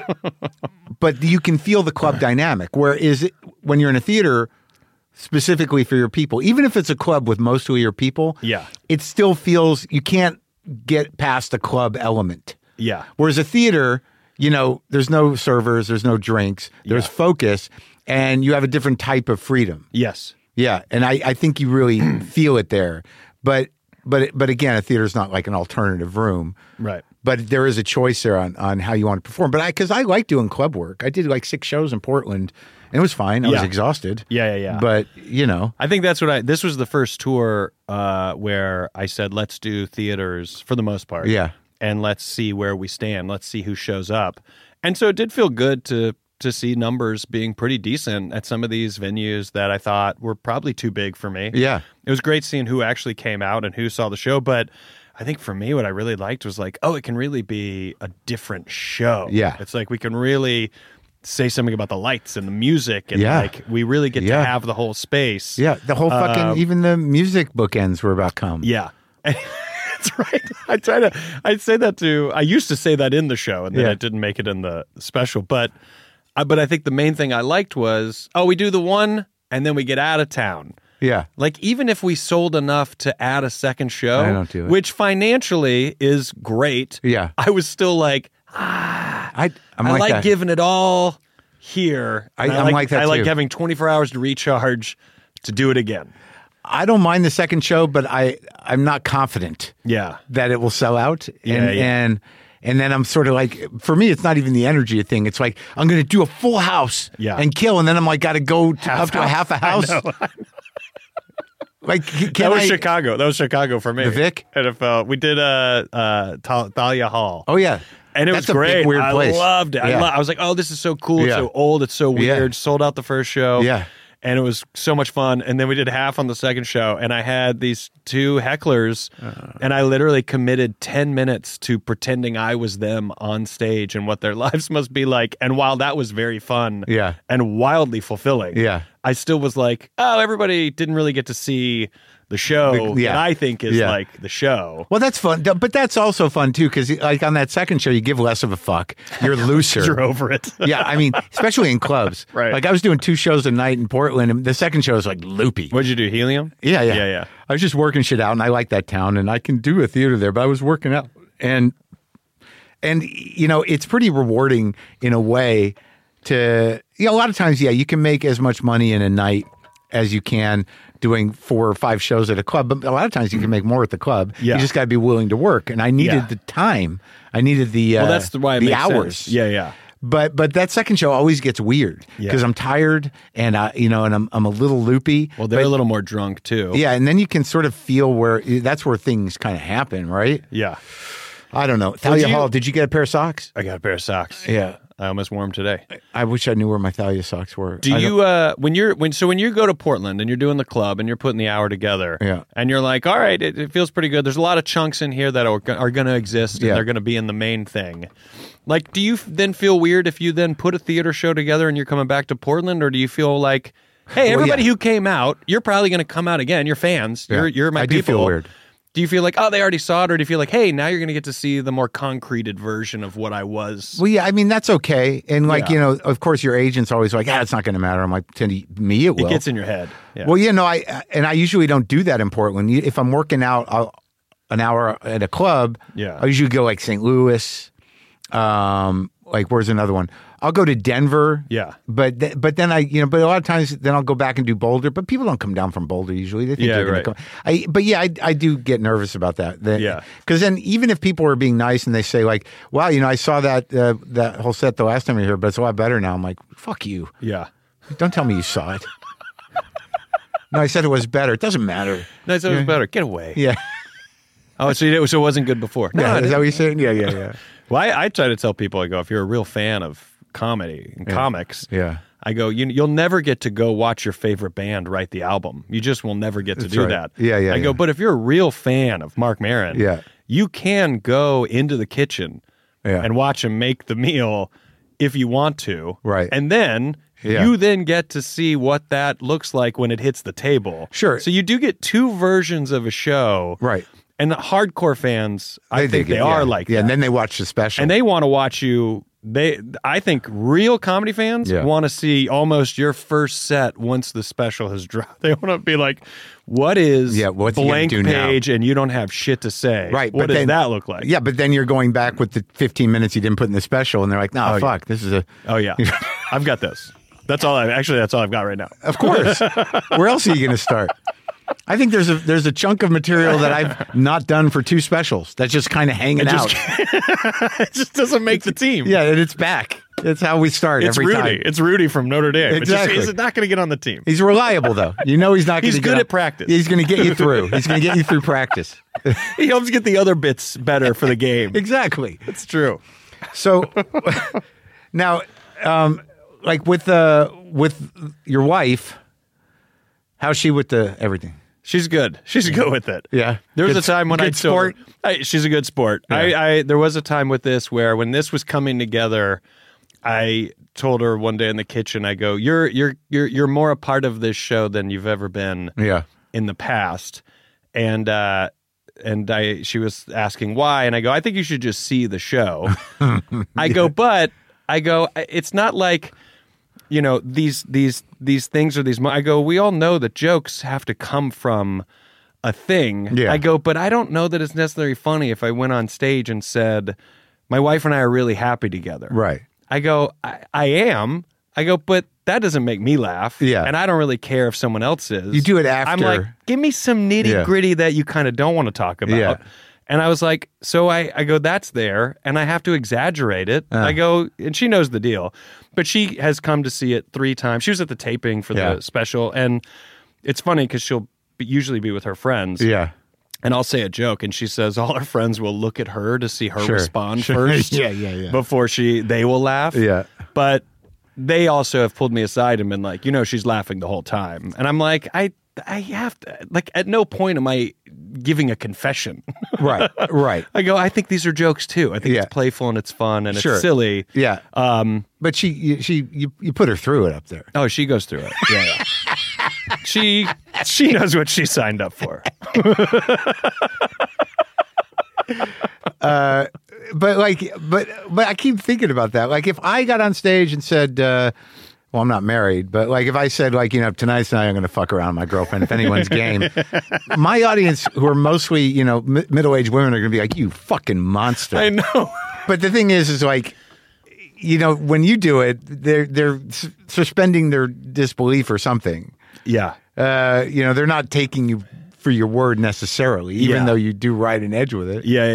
but you can feel the club dynamic. Whereas it, when you're in a theater, specifically for your people, even if it's a club with mostly your people, Yeah. it still feels you can't get past the club element. Yeah. Whereas a theater, you know, there's no servers, there's no drinks, there's Yeah. focus, and you have a different type of freedom. Yes. Yeah, and I, I think you really feel it there. But but but again, a theater is not like an alternative room. Right. But there is a choice there on, on how you want to perform. But I, because I like doing club work. I did like six shows in Portland, and it was fine. I was Yeah. exhausted. Yeah, yeah, yeah. But, you know, I think that's what I. This was the first tour uh, where I said, "Let's do theaters for the most part." Yeah. and let's see where we stand. Let's see who shows up. And so it did feel good to to see numbers being pretty decent at some of these venues that I thought were probably too big for me. Yeah. It was great seeing who actually came out and who saw the show, but I think for me what I really liked was like, oh, it can really be a different show. Yeah. It's like we can really say something about the lights and the music and Yeah. like we really get Yeah. to have the whole space. Yeah, the whole fucking, Um, even the music bookends were about come. Yeah. That's right. I try to I'd say that to I used to say that in the show and then Yeah. it didn't make it in the special, but I but I think the main thing I liked was, oh, we do the one and then we get out of town. Yeah. Like even if we sold enough to add a second show, I don't do it. which financially is great. Yeah. I was still like, I, I'm I like, like that. giving it all here. I- And I'm like that I like too. having twenty-four hours to recharge to do it again. I don't mind the second show, but I, I'm not confident Yeah. that it will sell out. And, Yeah, yeah. and, and then I'm sort of like, for me, it's not even the energy thing. It's like, I'm going to do a full house Yeah. and kill. And then I'm like, got to go to, up to a half a house. Like, c- can That was I? Chicago. That was Chicago for me. The Vic? N F L. We did uh, uh, Tha- Thalia Hall. Oh, yeah. And it That's was a big, great. weird I place. loved it. I, Yeah. lo- I was like, oh, this is so cool. It's Yeah. so old. It's so Yeah. weird. Sold out the first show. Yeah. And it was so much fun. And then we did half on the second show. And I had these two hecklers. Uh. and I literally committed ten minutes to pretending I was them on stage and what their lives must be like. And while that was very fun Yeah. and wildly fulfilling, Yeah. I still was like, oh, everybody didn't really get to see the show The- yeah. that I think is Yeah. like the show. Well, that's fun. But that's also fun, too, because like on that second show, you give less of a fuck. You're looser. You're over it. Yeah, I mean, especially in clubs. Right. Like I was doing two shows a night in Portland, and the second show was like loopy. What'd you do? Helium? Yeah, yeah, Yeah, yeah. I was just working shit out, and I like that town, and I can do a theater there. But I was working out, and and you know, it's pretty rewarding in a way. To you know, a lot of times, yeah, you can make as much money in a night as you can doing four or five shows at a club. But a lot of times, you can make more at the club. Yeah. You just got to be willing to work. And I needed Yeah. the time. I needed the uh, Well, that's the why it the makes hours. sense. Yeah, yeah. But but that second show always gets weird because Yeah. I'm tired and I you know and I'm I'm a little loopy. Well, they're but, a little more drunk too. yeah, and then you can sort of feel where that's where things kind of happen, right? Yeah. I don't know. Thalia you- Hall, did you get a pair of socks? I got a pair of socks. Yeah. I almost wore them today. I wish I knew where my Thalia socks were. Do I you uh when you're when so when you go to Portland and you're doing the club and you're putting the hour together, Yeah. and you're like, all right, it, it feels pretty good. There's a lot of chunks in here that are, go- are going to exist and Yeah. they're going to be in the main thing. Like, do you f- then feel weird if you then put a theater show together and you're coming back to Portland, or do you feel like, hey, Well, everybody yeah. who came out, you're probably going to come out again. You're fans. Yeah. You're you're my I do people. feel weird. Do you feel like, oh, they already saw it, or do you feel like, hey, now you're going to get to see the more concreted version of what I was? Well, yeah, I mean that's okay, and like Yeah. you know, of course, your agent's always like, "Ah, it's not going to matter." I'm like, "To me, it will." It gets in your head. Yeah. Well, you know, I and I usually don't do that in Portland. You- If I'm working out I'll, an hour at a club, Yeah. I usually go like Saint Louis. Um, like where's another one? I'll go to Denver. Yeah. But th- but then I you know but a lot of times then I'll go back and do Boulder. But people don't come down from Boulder usually. They think Yeah, they're going right. to come. I but yeah, I, I do get nervous about that. That- Yeah. Because then even if people are being nice and they say like, "Wow, you know, I saw that uh, that whole set the last time you were here, but it's a lot better now." I'm like, "Fuck you! yeah. Don't tell me you saw it." No, I said it was better. It doesn't matter. No, so it was better. Get away. Yeah. Oh, so, you did, so it wasn't good before. No, Yeah, I is that didn't. what you're saying? Yeah, yeah, yeah. Well, I, I try to tell people, I go, if you're a real fan of comedy and comics, Yeah. I go, you, you'll never get to go watch your favorite band write the album. You just will never get to That's do right. that. Yeah, yeah, I go, yeah. but if you're a real fan of Mark Maron, Yeah. you can go into the kitchen Yeah. and watch him make the meal if you want to. Right. And then Yeah. you then get to see what that looks like when it hits the table. Sure. So you do get two versions of a show. Right. And the hardcore fans, I think dig they it, are yeah. like yeah, that. and then they watch the special. And they want to watch you. They, I think, real comedy fans Yeah. want to see almost your first set once the special has dropped. They want to be like, "What is Yeah, what's he gonna blank do now?" page?" And you don't have shit to say. Right, What but does then- that look like? Yeah, but then you're going back with the fifteen minutes you didn't put in the special, and they're like, "No, Oh, yeah. fuck, this is a." Oh yeah, I've got this. That's all. I actually, that's all I've got right now. Of course. Where else are you going to start? I think there's a there's a chunk of material that I've not done for two specials that's just kind of hanging just- out. It just doesn't make the team. Yeah, and it's back. It's how we start It's every Rudy. time. It's Rudy from Notre Dame. Exactly. It's just, he's not going to get on the team. He's reliable though. You know he's not going He's to good get at practice. He's going to get you through. He's going to get you through practice. He helps get the other bits better for the game. Exactly. It's true. So now, um, like with uh, with your wife, how's she with the everything? She's good. She's good with it. Yeah. There was Good- a time when I good told her- sport? I, she's a good sport. Yeah. I, I there was a time with this where when this was coming together, I told her one day in the kitchen, I go, "You're you're you're you're more a part of this show than you've ever been Yeah. in the past." And uh and I she was asking why, and I go, "I think you should just see the show." I go, "But I go, it's not like, you know, these these these things or these mo-" I go, "We all know that jokes have to come from a thing." Yeah. I go, "But I don't know that it's necessarily funny if I went on stage and said, 'My wife and I are really happy together.'" Right. I go, I, I am. I go, but that doesn't make me laugh. Yeah. And I don't really care if someone else is. You do it I'm after. like, give me some nitty Yeah. gritty that you kind of don't want to talk about. Yeah. And I was like, so I, I go, that's there, and I have to exaggerate it. Uh. I go, and she knows the deal. But she has come to see it three times. She was at the taping for Yeah. the special, and it's funny because she'll be, usually be with her friends. Yeah. And I'll say a joke, and she says all her friends will look at her to see her Sure. respond Sure. first. Yeah, yeah, yeah. Before she, they will laugh. Yeah. But they also have pulled me aside and been like, you know, she's laughing the whole time. And I'm like, I, I have to, like, at no point am I giving a confession. Right. Right. I go, I think these are jokes too. I think Yeah. it's playful and it's fun and Sure. it's silly. Yeah. Um, But she, you, she, you, you put her through it up there. oh, she goes through it. Yeah, yeah. she, she knows what she signed up for. Uh, but like, but but I keep thinking about that. Like, if I got on stage and said, uh, "Well, I'm not married," but like, if I said, like, you know, tonight's night I'm going to fuck around with my girlfriend. If anyone's game, my audience, who are mostly, you know, mi- middle-aged women, are going to be like, "You fucking monster." I know. But the thing is, is like, you know, when you do it, they're they're s- suspending their disbelief or something. Yeah. Uh, you know, they're not taking you for your word necessarily, even Yeah. though you do ride an edge with it. Yeah, yeah, yeah.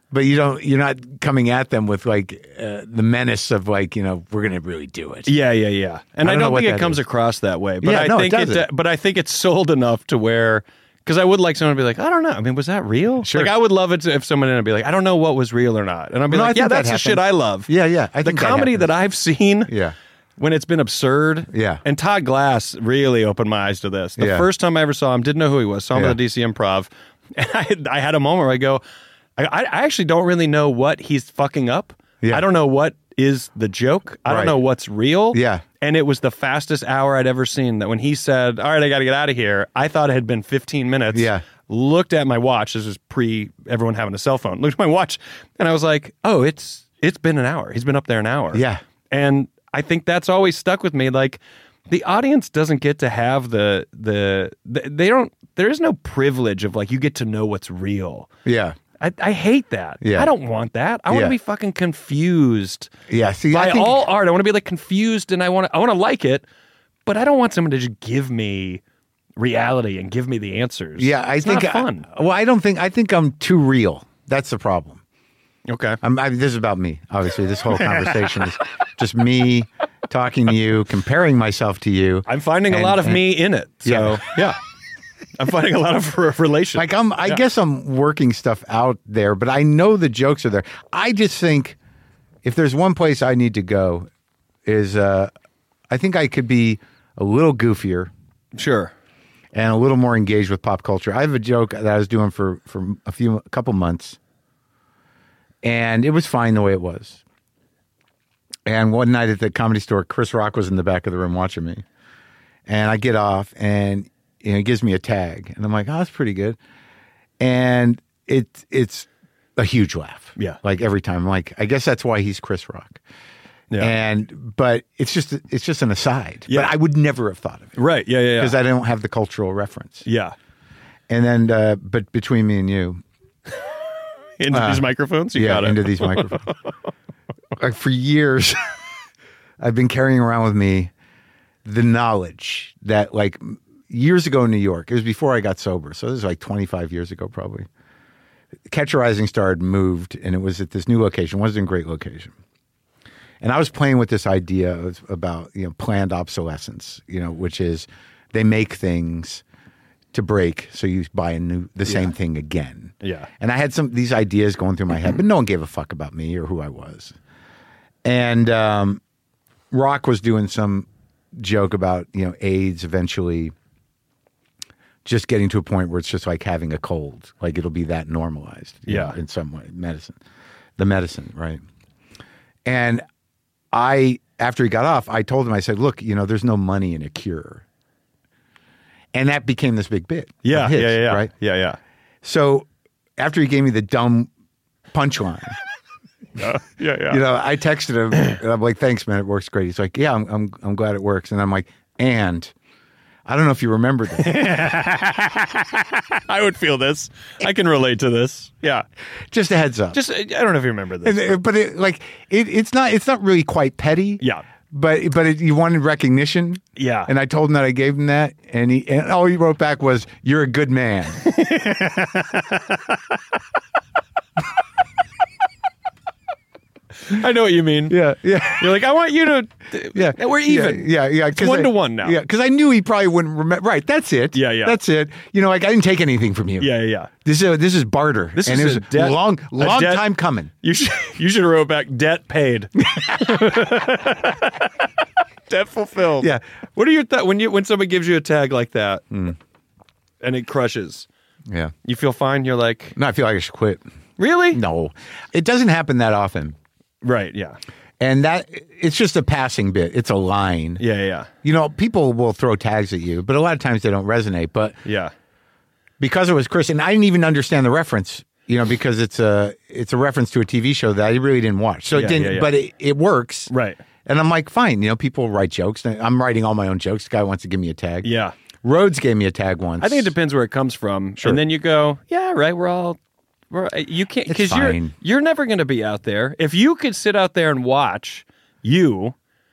but you don't. You're not coming at them with like uh, the menace of like you know we're gonna really do it. Yeah, yeah, yeah. And I I don't don't, know what think it that comes is. across that way. But Yeah, I no, it think it, doesn't. but I think it's sold enough to where because I would like someone to be like, I don't know. I mean, was that real? Sure. Like I would love it to, if someone would be like, I don't know what was real or not, and I'd be No, I like, think yeah, that that's the happens. shit I love. Yeah, yeah. I The think comedy that, that I've seen. Yeah. When it's been absurd. Yeah. And Todd Glass really opened my eyes to this. The Yeah. first time I ever saw him, didn't know who he was, saw him Yeah. at the D C Improv. And I had, I had a moment where I go, I, I actually don't really know what he's fucking up. Yeah. I don't know what is the joke. I Right. don't know what's real. Yeah. And it was the fastest hour I'd ever seen that when he said, all right, I got to get out of here, I thought it had been fifteen minutes. Yeah. Looked at my watch. This was pre everyone having a cell phone. Looked at my watch and I was like, oh, it's it's been an hour. He's been up there an hour. Yeah. And I think that's always stuck with me. Like the audience doesn't get to have the, the, the they don't, there is no privilege of like, you get to know what's real. Yeah. I, I hate that. Yeah. I don't want that. I want Yeah. to be fucking confused Yeah. See, by I think, all art. I want to be like confused and I want to, I want to like it, but I don't want someone to just give me reality and give me the answers. Yeah, I It's think not fun. I, well, I don't think I think I'm too real. That's the problem. Okay. I'm, I, this is about me. Obviously, this whole conversation is just me talking to you, comparing myself to you. I'm finding And- a lot of and- me in it. So Yeah. yeah. I'm finding a lot of re- relation. Like I'm, I Yeah. guess I'm working stuff out there, but I know the jokes are there. I just think if there's one place I need to go, is uh, I think I could be a little goofier Sure. and a little more engaged with pop culture. I have a joke that I was doing for for a few a couple months, and it was fine the way it was. And one night at the Comedy Store, Chris Rock was in the back of the room watching me, and I get off, and you know, he gives me a tag, and I'm like, "Oh, that's pretty good," and it it's a huge laugh. Yeah. like every time. I'm like, I guess that's why he's Chris Rock. Yeah. And but it's just it's just an aside. Yeah. But I would never have thought of it Right. Yeah. Yeah. because Yeah. I don't have the cultural reference. yeah. And then, uh, but between me and you, Into these microphones, you yeah, got it. into these microphones. Like for years, I've been carrying around with me the knowledge that, like, years ago in New York, it was before I got sober, so this is like twenty-five years ago, probably. Catch a Rising Star had moved, and it was at this new location. It wasn't a great location. And I was playing with this idea of, about, you know, planned obsolescence, you know, which is they make things to break, so you buy a new, the same Yeah. thing again. Yeah. And I had some these ideas going through my head, but no one gave a fuck about me or who I was. And um, Rock was doing some joke about, you know, AIDS eventually just getting to a point where it's just like having a cold, like it'll be that normalized, you Yeah. know, in some way, medicine, the medicine, right? And I, after he got off, I told him, I said, look, you know, there's no money in a cure. And that became this big bit. Yeah. of his, yeah. Yeah. Yeah. Right. Yeah. Yeah. So after he gave me the dumb punchline, Uh, yeah. Yeah. you know, I texted him and I'm like, thanks, man. It works great. He's like, yeah, I'm, I'm, I'm glad it works. And I'm like, and I don't know if you remember this. I would feel this. I can relate to this. Yeah. Just a heads up. Just, I don't know if you remember this. And, uh, but it, like, it, it's not, it's not really quite petty. Yeah. But, but it, you wanted recognition. Yeah. And I told him that I gave him that. And he, and all he wrote back was, you're a good man. I know what you mean. Yeah. Yeah. You're like, I want you to. Yeah, We're even. Yeah, yeah, yeah. 'cause one I- to one now. Yeah, because I knew he probably wouldn't remember. Right, that's it. Yeah, yeah. That's it. You know, like I didn't take anything from you. Yeah. Yeah. This is this is barter. This and is it was a debt- long, a long debt- time coming. You should. You should have wrote back. Debt paid. Debt fulfilled. Yeah. What are your th- when you when somebody gives you a tag like that and it crushes? Yeah. You feel fine. You're like, No, I feel like I should quit. really? No, it doesn't happen that often, Right. Yeah. and that it's just a passing bit. It's a line. Yeah. Yeah. You know, people will throw tags at you, but a lot of times they don't resonate. But Yeah. because it was Chris, and I didn't even understand the reference. You know, because it's a it's a reference to a T V show that I really didn't watch. So Yeah, it didn't. yeah, yeah. But it, it works. Right. And I'm like, fine, you know, people write jokes. I'm writing all my own jokes. The guy wants to give me a tag. Yeah. Rhodes gave me a tag once. I think it depends where it comes from. Sure. And then you go, yeah, right, we're all we're you can't It's because you're fine. you're never going to be out there. If you could sit out there and watch you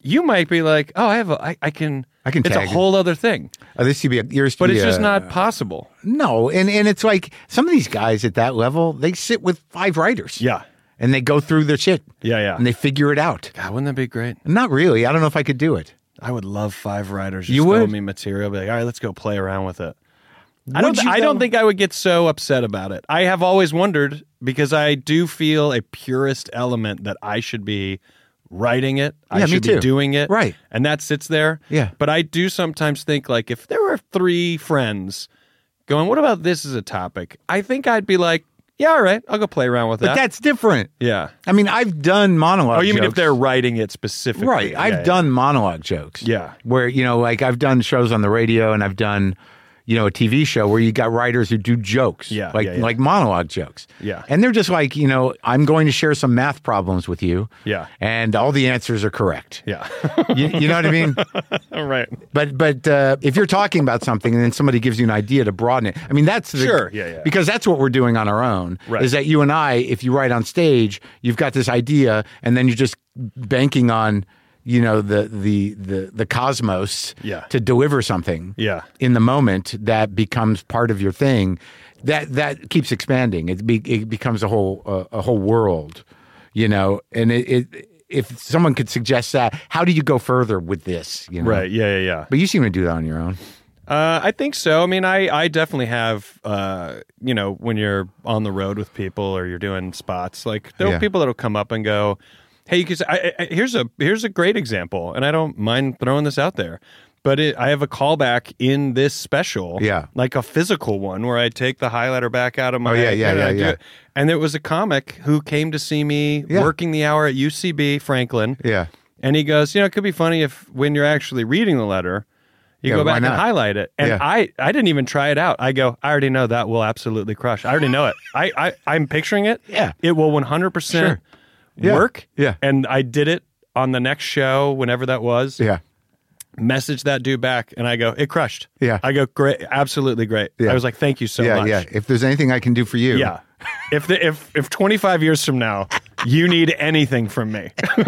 you might be like, oh, I have a, I, I can, I can it's tag a it. whole other thing. Oh, this should be a, yours. But be it's just a- not possible. No, and and it's like some of these guys at that level, they sit with five writers. Yeah. And they go through their shit. Yeah, yeah. And they figure it out. God, wouldn't that be great? Not really. I don't know if I could do it. I would love five writers. Just You throw would? me material. Be like, all right, let's go play around with it. I Would don't. you, I don't though? think I would get so upset about it. I have always wondered because I do feel a purist element that I should be writing it. I Yeah, me should too. be doing it. Right. And that sits there. Yeah. But I do sometimes think like if there were three friends going, what about this as a topic? I think I'd be like, yeah, all right, I'll go play around with But that. that's different. Yeah. I mean, I've done monologue Oh, you mean if jokes. they're writing it specifically? Right. Yeah, I've yeah. done monologue jokes. Yeah. Where, you know, like I've done shows on the radio and I've done, you know, a T V show where you got writers who do jokes. Yeah, Like, yeah, yeah. like monologue jokes. Yeah. And they're just like, you know, I'm going to share some math problems with you. Yeah. And all the answers are correct. Yeah. You, you know what I mean? All right. But but uh, if you're talking about something and then somebody gives you an idea to broaden it, I mean that's the, Sure, yeah, yeah. because that's what we're doing on our own. Right. Is that you and I, if you write on stage, you've got this idea, and then you're just banking on you know the the the the cosmos Yeah. to deliver something Yeah. in the moment that becomes part of your thing. That that keeps expanding. It be, it becomes a whole uh, a whole world, you know, and it. it if someone could suggest that, how do you go further with this? You know? Right. Yeah. Yeah. Yeah. But you seem to do that on your own. Uh, I think so. I mean, I, I definitely have, uh, you know, when you're on the road with people or you're doing spots, like there are Yeah. people that'll come up and go, hey, because I, I, here's a here's a great example, and I don't mind throwing this out there, but it, I have a callback in this special, Yeah. like a physical one where I take the highlighter back out of my, Oh, yeah, yeah, and I yeah, do yeah. it. And it was a comic who came to see me Yeah. working the hour at U C B Franklin. Yeah. And he goes, you know, it could be funny if when you're actually reading the letter, you Yeah, go why back and not? highlight it. And Yeah. I, I didn't even try it out. I go, I already know that will absolutely crush. I already know it. I, I, I'm picturing it. Yeah. It will one hundred percent Sure. Yeah. work. Yeah. And I did it on the next show, whenever that was. Yeah. Message that dude back, and I go, it crushed. Yeah. I go, great. Absolutely great. Yeah. I was like, thank you so yeah. much. Yeah. If there's anything I can do for you. Yeah. If the, if if twenty-five years from now you need anything from me,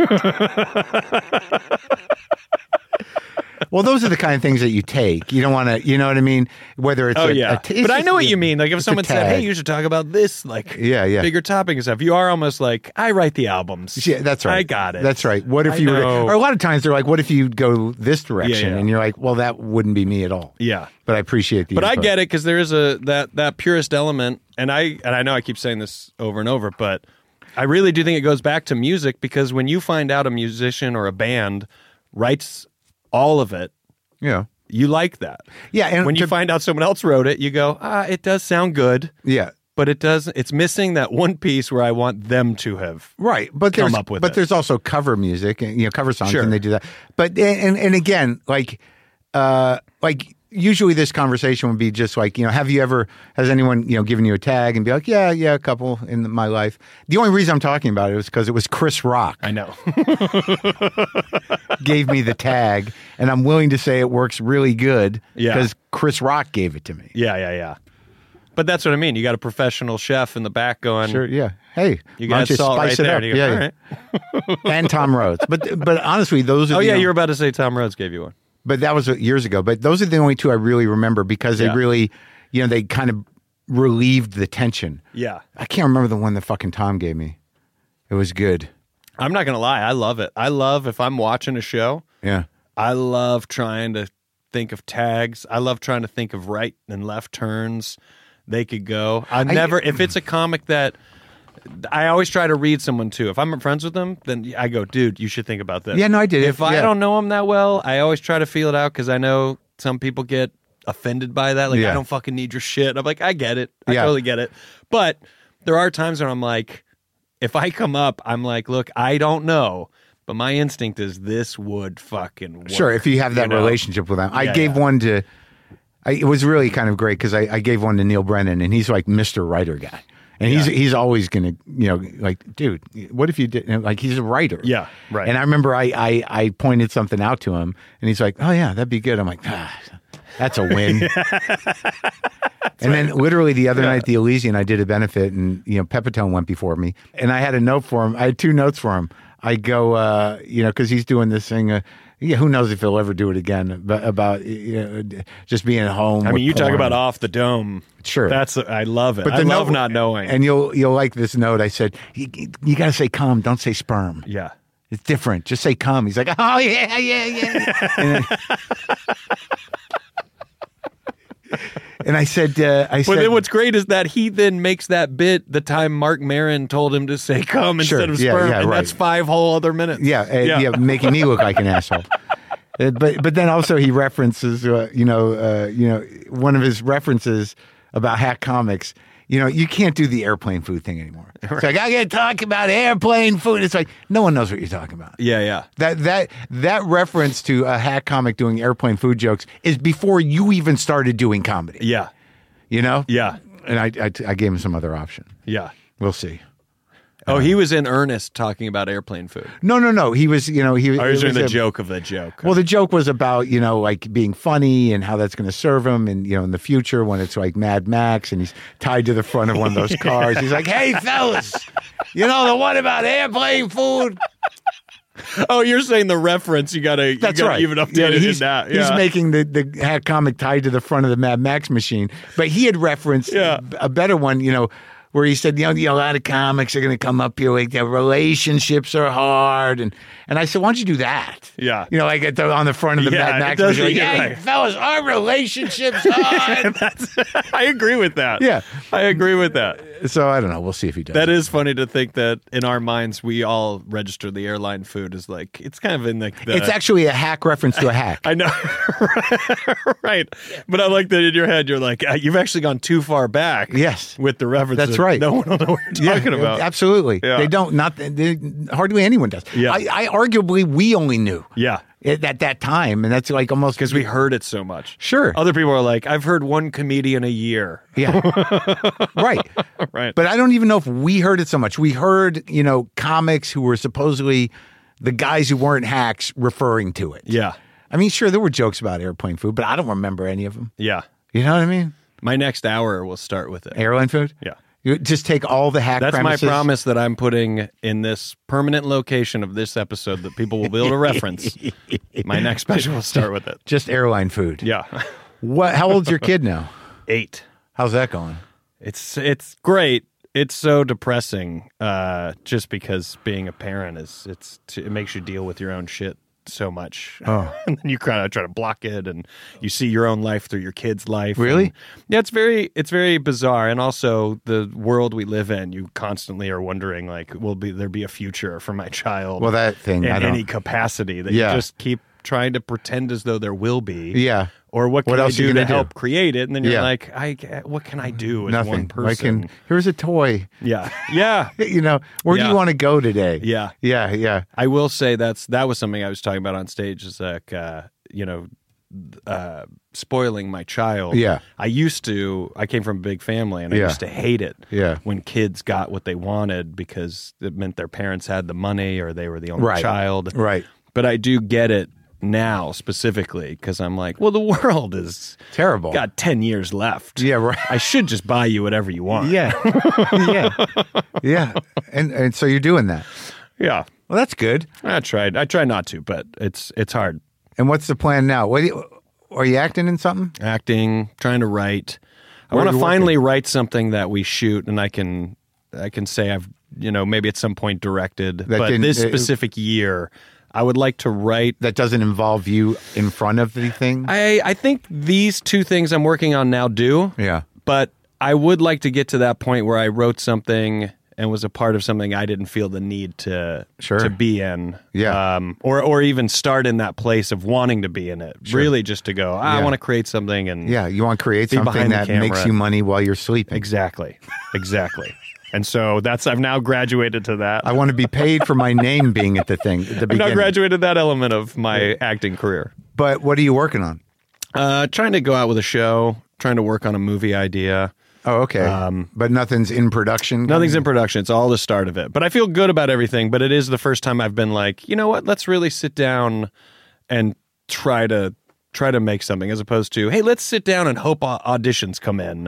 Well, those are the kind of things that you take. You don't want to, you know what I mean? Whether it's oh a, yeah, a t- it's but I just- know what you mean. Like if it's a someone said, "Hey, tag. you should talk about this," like Yeah, yeah. bigger topic and stuff. You are almost like, I write the albums. Yeah, that's right. I got it. That's right. What if I you were, know. or a lot of times they're like, what if you go this direction? yeah. And you're like, well, that wouldn't be me at all. Yeah, But I appreciate the but I input. get it because there is a that that purist element, and I and I know I keep saying this over and over, but I really do think it goes back to music because when you find out a musician or a band writes all of it, Yeah. you like that. Yeah. And When you to- find out someone else wrote it, you go, ah, it does sound good. yeah. But it does. It's missing that one piece where I want them to have. Right, but come there's up with but it. there's also cover music and you know cover songs Sure. and they do that. But and and again, like uh like usually this conversation would be just like, you know, have you ever has anyone, you know, given you a tag and be like, yeah, yeah, a couple in my life. The only reason I'm talking about it was because it was Chris Rock I know. gave me the tag, and I'm willing to say it works really good Yeah. because Chris Rock gave it to me. yeah, yeah, yeah. But that's what I mean. You got a professional chef in the back going. Sure, yeah. Hey, You why got don't you salt right spice it there. up? And you go, yeah, all yeah. right. And Tom Rhodes. But but honestly, those are Oh the yeah, only- you were about to say Tom Rhodes gave you one. But that was years ago. But those are the only two I really remember because they Yeah. really, you know, they kind of relieved the tension. Yeah. I can't remember the one that fucking Tom gave me. It was good. I'm not gonna lie. I love it. I love if I'm watching a show. Yeah. I love trying to think of tags. I love trying to think of right and left turns they could go. I never, if it's a comic that I always try to read someone too. If I'm friends with them, then I go, dude, you should think about this. Yeah, no, I did. If I Yeah. don't know them that well, I always try to feel it out because I know some people get offended by that. Like, Yeah. I don't fucking need your shit. I'm like, I get it. I Yeah. totally get it. But there are times when I'm like, if I come up, I'm like, look, I don't know. But my instinct is this would fucking work. Sure, if you have that you know? relationship with them. I Yeah, gave yeah. one to, I, it was really kind of great because I, I gave one to Neil Brennan, and he's like Mister Writer guy. And he's Yeah. he's always going to, you know, like, dude, what if you did, and, like, he's a writer. Yeah, right. And I remember I, I, I pointed something out to him, and he's like, oh, yeah, that'd be good. I'm like, ah, that's a win. And then literally the other night, the Elysian, I did a benefit, and, you know, Pepitone went before me, and I had a note for him. I had two notes for him. I go, uh, you know, because he's doing this thing. Uh, yeah, who knows if he'll ever do it again? But about you know, just being at home. I mean, you porn. talk about off the dome. Sure, that's I love it. But I the love note, not knowing. And you'll you'll like this note. I said, you, you got to say cum, don't say sperm. Yeah, it's different. Just say cum. He's like, oh yeah, yeah, yeah. and, then, and I said, uh, I said. Well, then what's great is that he then makes that bit the time Mark Maron told him to say cum Sure, instead of yeah, sperm, yeah, and right. that's five whole other minutes. Yeah, uh, yeah, yeah, making me look like an asshole. Uh, but but then also he references, uh, you know, uh, you know, one of his references about hack comics. You know, you can't do the airplane food thing anymore. Right. It's like I got to talk about airplane food. It's like no one knows what you're talking about. Yeah, yeah. That that that reference to a hack comic doing airplane food jokes is before you even started doing comedy. Yeah, you know. Yeah, and I I, I gave him some other option. Yeah, we'll see. Oh, he was in earnest talking about airplane food. No, no, no. He was, you know, he I was doing was the a, joke of the joke. Well, the joke was about, you know, like being funny and how that's going to serve him, and you know, in the future when it's like Mad Max and he's tied to the front of one of those cars. He's like, "Hey, fellas, you know the one about airplane food." Oh, you're saying the reference? You gotta, you that's gotta right. even update yeah, it he's, in that. Yeah. He's making the the hack comic tied to the front of the Mad Max machine, but he had referenced yeah. a better one, you know. Where he said, you know, a lot of comics are going to come up here like their relationships are hard, and and I said, why don't you do that? Yeah, you know, like at the, on the front of the yeah, Mad Max, does, like, yeah, hey, right. fellas, our relationships hard. That's, I agree with that. Yeah, I agree with that. So I don't know. We'll see if he does. That it. is funny to think that in our minds we all register the airline food as like it's kind of in the. the it's actually a hack reference to a hack. I know, right? But I like that in your head you're like you've actually gone too far back. Yes, with the reference. That's right. No one will know what you're talking yeah, about. Absolutely. Yeah. They don't. Not they, hardly anyone does. Yeah. I, I arguably we only knew. Yeah. At that time, and that's like almost because we heard it so much. Sure. Other people are like, I've heard one comedian a year. Yeah. Right. Right. But I don't even know if we heard it so much. We heard, you know, comics who were supposedly the guys who weren't hacks referring to it. Yeah. I mean, sure, there were jokes about airplane food, but I don't remember any of them. Yeah. You know what I mean? My next hour will start with it. Airline food? Yeah. You just take all the hack That's premises. my promise that I'm putting in this permanent location of this episode that people will be able to reference. My next special will start with it. Just airline food. Yeah. What? How old's your kid now? Eight. How's that going? It's it's great. It's so depressing. Uh, just because being a parent is it's it makes you deal with your own shit so much. Oh. And then you kind of try to block it, and you see your own life through your kid's life. Really? And, yeah, it's very it's very bizarre, and also the world we live in. You constantly are wondering, like, will be there be a future for my child? Well, that thing in I don't. any capacity that Yeah. you just keep trying to pretend as though there will be. Yeah. Or what can What I else are you do to gonna do? help create it? And then you're Yeah. like, I what can I do as Nothing. one person? I can. Here's a toy. Yeah, yeah. You know, where do Yeah. you want to go today? Yeah. Yeah. Yeah. I will say that's that was something I was talking about on stage. Is like, uh, you know, uh, spoiling my child. Yeah. I used to. I came from a big family, and I Yeah. used to hate it. Yeah. When kids got what they wanted because it meant their parents had the money or they were the only Right. child. Right. But I do get it now specifically because I'm like, well, the world is Terrible. got ten years left. Yeah. Right. I should just buy you whatever you want. Yeah. Yeah. Yeah. And and so you're doing that. Yeah. Well, that's good. I tried. I try not to, but it's it's hard. And what's the plan now? What do you, are you acting in something? Acting, trying to write. I Where are want to you finally write something that we shoot, and I can I can say I've you know maybe at some point directed, That but didn't- this it- specific year, I would like to write. That doesn't involve you in front of the thing? I I think these two things I'm working on now do. Yeah. But I would like to get to that point where I wrote something and was a part of something I didn't feel the need to Sure. to be in. Yeah. Um, or or even start in that place of wanting to be in it. Sure. Really just to go, ah, I Yeah. want to create something and Yeah. You want to create Be something behind the that camera. makes you money while you're sleeping. Exactly. Exactly. And so that's I've now graduated to that. I want to be paid for my name being at the thing at the I've now beginning. graduated that element of my acting career. But what are you working on? Uh, trying to go out with a show, trying to work on a movie idea. Oh, okay. Um, but nothing's in production? Nothing's in production. It's all the start of it. But I feel good about everything. But it is the first time I've been like, you know what? Let's really sit down and try to try to make something, as opposed to, hey, let's sit down and hope au- auditions come in.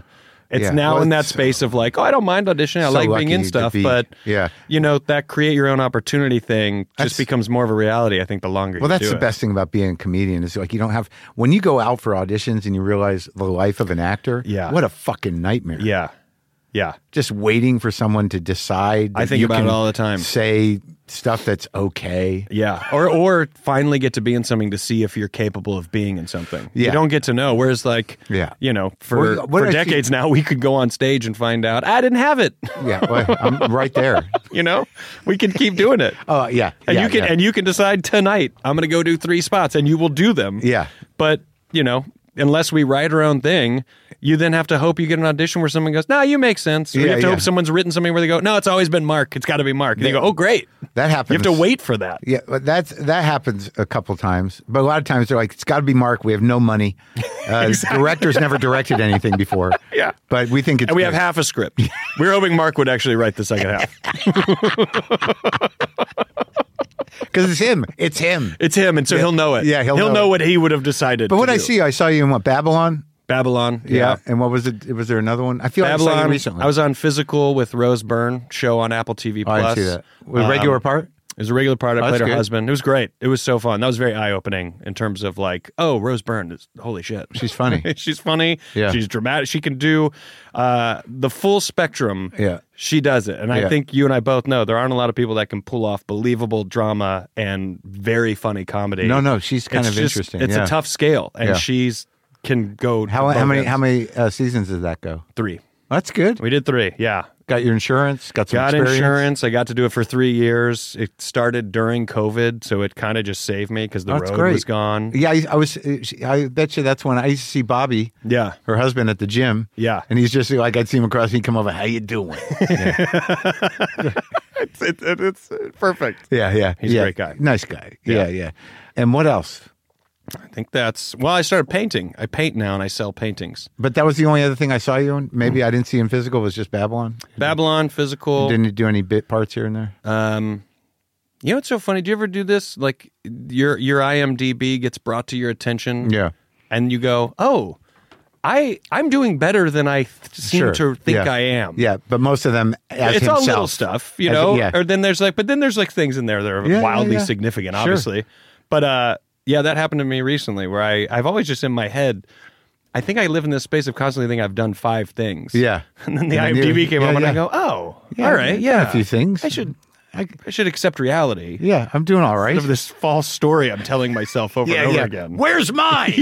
It's Yeah. now Well, in that it's- space of like, oh, I don't mind auditioning. I So like being lucky in to stuff. be- but, yeah. you know, that create your own opportunity thing That's- just becomes more of a reality, I think, the longer Well, you that's do the it. best thing about being a comedian is like you don't have when you go out for auditions and you realize the life of an actor. Yeah. What a fucking nightmare. Yeah. Yeah. Just waiting for someone to decide. I that think you about it can all the time. Say stuff that's okay. Yeah. Or or finally get to be in something to see if you're capable of being in something. Yeah. You don't get to know. Whereas like, Yeah. you know, for, What- what for I see- decades now, we could go on stage and find out, I didn't have it. Yeah, well, I'm right there. You know, we can keep doing it. Oh yeah, And yeah, you can yeah. and you can decide tonight, I'm going to go do three spots, and you will do them. Yeah. But, you know, unless we write our own thing, you then have to hope you get an audition where someone goes, no, you make sense. Or you Yeah, have to yeah. hope someone's written something where they go, no, it's always been Mark. It's got to be Mark. And you go, oh, great. That happens. You have to wait for that. Yeah, but that's that happens a couple times. But a lot of times they're like, it's got to be Mark. We have no money. Uh, Director's never directed anything before. Yeah. But we think it's And we have good. half a script. We were hoping Mark would actually write the second half. Because it's him. It's him. It's him, and so he'll know it. Yeah, he'll know, know it. what he would have decided. But to what I do. see, I saw you in what, Babylon? Babylon. Yeah. And what was it? Was there another one? I feel like I saw Babylon. you recently. I was on Physical with Rose Byrne, show on Apple T V Oh, I Plus. didn't see that. Was Um, regular part? It was a regular part. I Oh, played that's her good. husband. It was great. It was so fun. That was very eye opening in terms of like, oh, Rose Byrne is holy shit. She's funny. She's funny. Yeah. She's dramatic. She can do uh, the full spectrum. Yeah. She does it. And Yeah. I think you and I both know there aren't a lot of people that can pull off believable drama and very funny comedy. No, no, she's kind It's of just- interesting. It's yeah. a tough scale, and Yeah. she's can go. to How, how both many ends. how many uh, seasons does that go? Three. That's good. We did three. Yeah. Got your insurance. Got some Got experience. insurance. I got to do it for three years. It started during COVID, so it kind of just saved me because the That's road great. was gone. Yeah, I, I was. I bet you that's when I used to see Bobby, Yeah. her husband, at the gym. Yeah. and he's just like I'd see him across. He'd come over. How you doing? It's, it, it, it's perfect. Yeah, yeah. He's a yeah. great guy. Nice guy. Yeah, Yeah. yeah. And what else? I think that's, well, I started painting. I paint now and I sell paintings. But that was the only other thing I saw you in. Maybe I didn't see in physical. Was just Babylon. Babylon, Physical. Didn't you do any bit parts here and there? Um, you know what's so funny? Do you ever do this? Like your your I M D B gets brought to your attention. Yeah. And you go, oh, I, I'm doing better than I th- seem Sure. to think Yeah. I am. Yeah, but most of them as it's himself. all little stuff, you As- know. yeah. Or then there's like, but then there's like things in there that are Yeah, yeah, wildly yeah. significant, Sure. obviously. But uh, yeah, that happened to me recently, where I I've always just in my head, I think I live in this space of constantly thinking I've done five things. Yeah. and then the And then IMDb you- came yeah, up, and I yeah. go, oh, Yeah, all right, I've yeah, done a few things. I should I, I should accept reality. yeah, I'm doing all right. Of this false story I'm telling myself over yeah, and over yeah. again. Where's mine?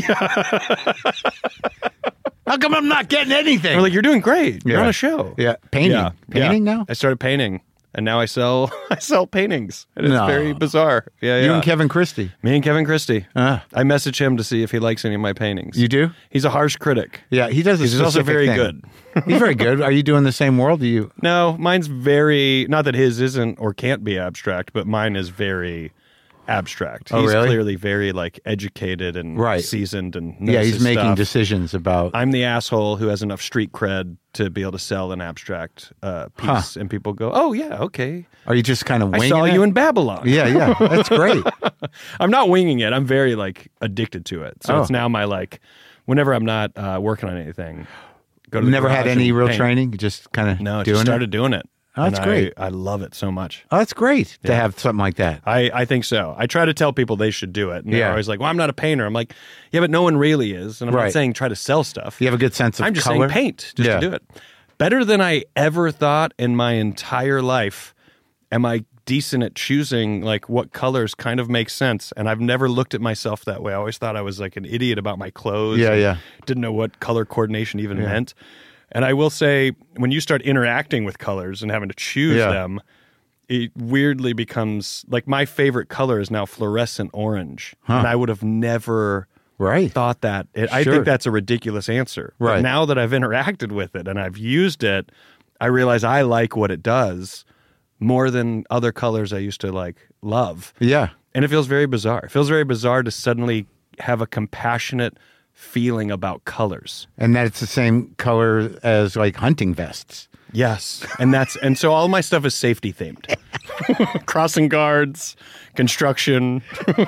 How come I'm not getting anything? We're like, you're doing great. You're Yeah. on a show. Yeah, painting. Yeah. Painting Yeah. now? I started painting, and now I sell I sell paintings, and it's No. very bizarre. Yeah, You yeah. and Kevin Christie. Me and Kevin Christie. Ah. I message him to see if he likes any of my paintings. You do? He's a harsh critic. Yeah, he does. A He's also specific very thing. good. He's very good. Are you doing the same world? Do you? No, mine's very, not that his isn't or can't be abstract, but mine is very abstract. Oh, He's really? clearly very like educated and Right. seasoned and knows Yeah, he's his making stuff. decisions about. I'm the asshole who has enough street cred to be able to sell an abstract uh, piece, and people go, "Oh yeah, okay." Are you just kind of I winging saw it? you in Babylon. Yeah, yeah, that's great. I'm not winging it. I'm very like addicted to it. So Oh. it's now my like, whenever I'm not uh, working on anything, go to the Never had garage any and real paint. training. You just kind of No, doing just started it. doing it. Oh, that's And I- great. I love it so much. Oh, that's great to have something like that. I, I think so. I try to tell people they should do it. And Yeah. they're always like, well, I'm not a painter. I'm like, yeah, but no one really is. And I'm Right. not saying try to sell stuff. You have a good sense of I'm just color. saying paint just Yeah. to do it. Better than I ever thought in my entire life. Am I decent at choosing like what colors kind of make sense? And I've never looked at myself that way. I always thought I was like an idiot about my clothes. Yeah, and yeah. Didn't know what color coordination even Yeah. meant. And I will say, when you start interacting with colors and having to choose Yeah. them, it weirdly becomes like my favorite color is now fluorescent orange. And I would have never Right. thought that. It, I Sure. think that's a ridiculous answer. But Right. now that I've interacted with it and I've used it, I realize I like what it does more than other colors I used to like love. Yeah. And it feels very bizarre. It feels very bizarre to suddenly have a compassionate feeling about colors. And that it's the same color as like hunting vests. Yes, and that's and so all my stuff is safety themed. Crossing guards, construction.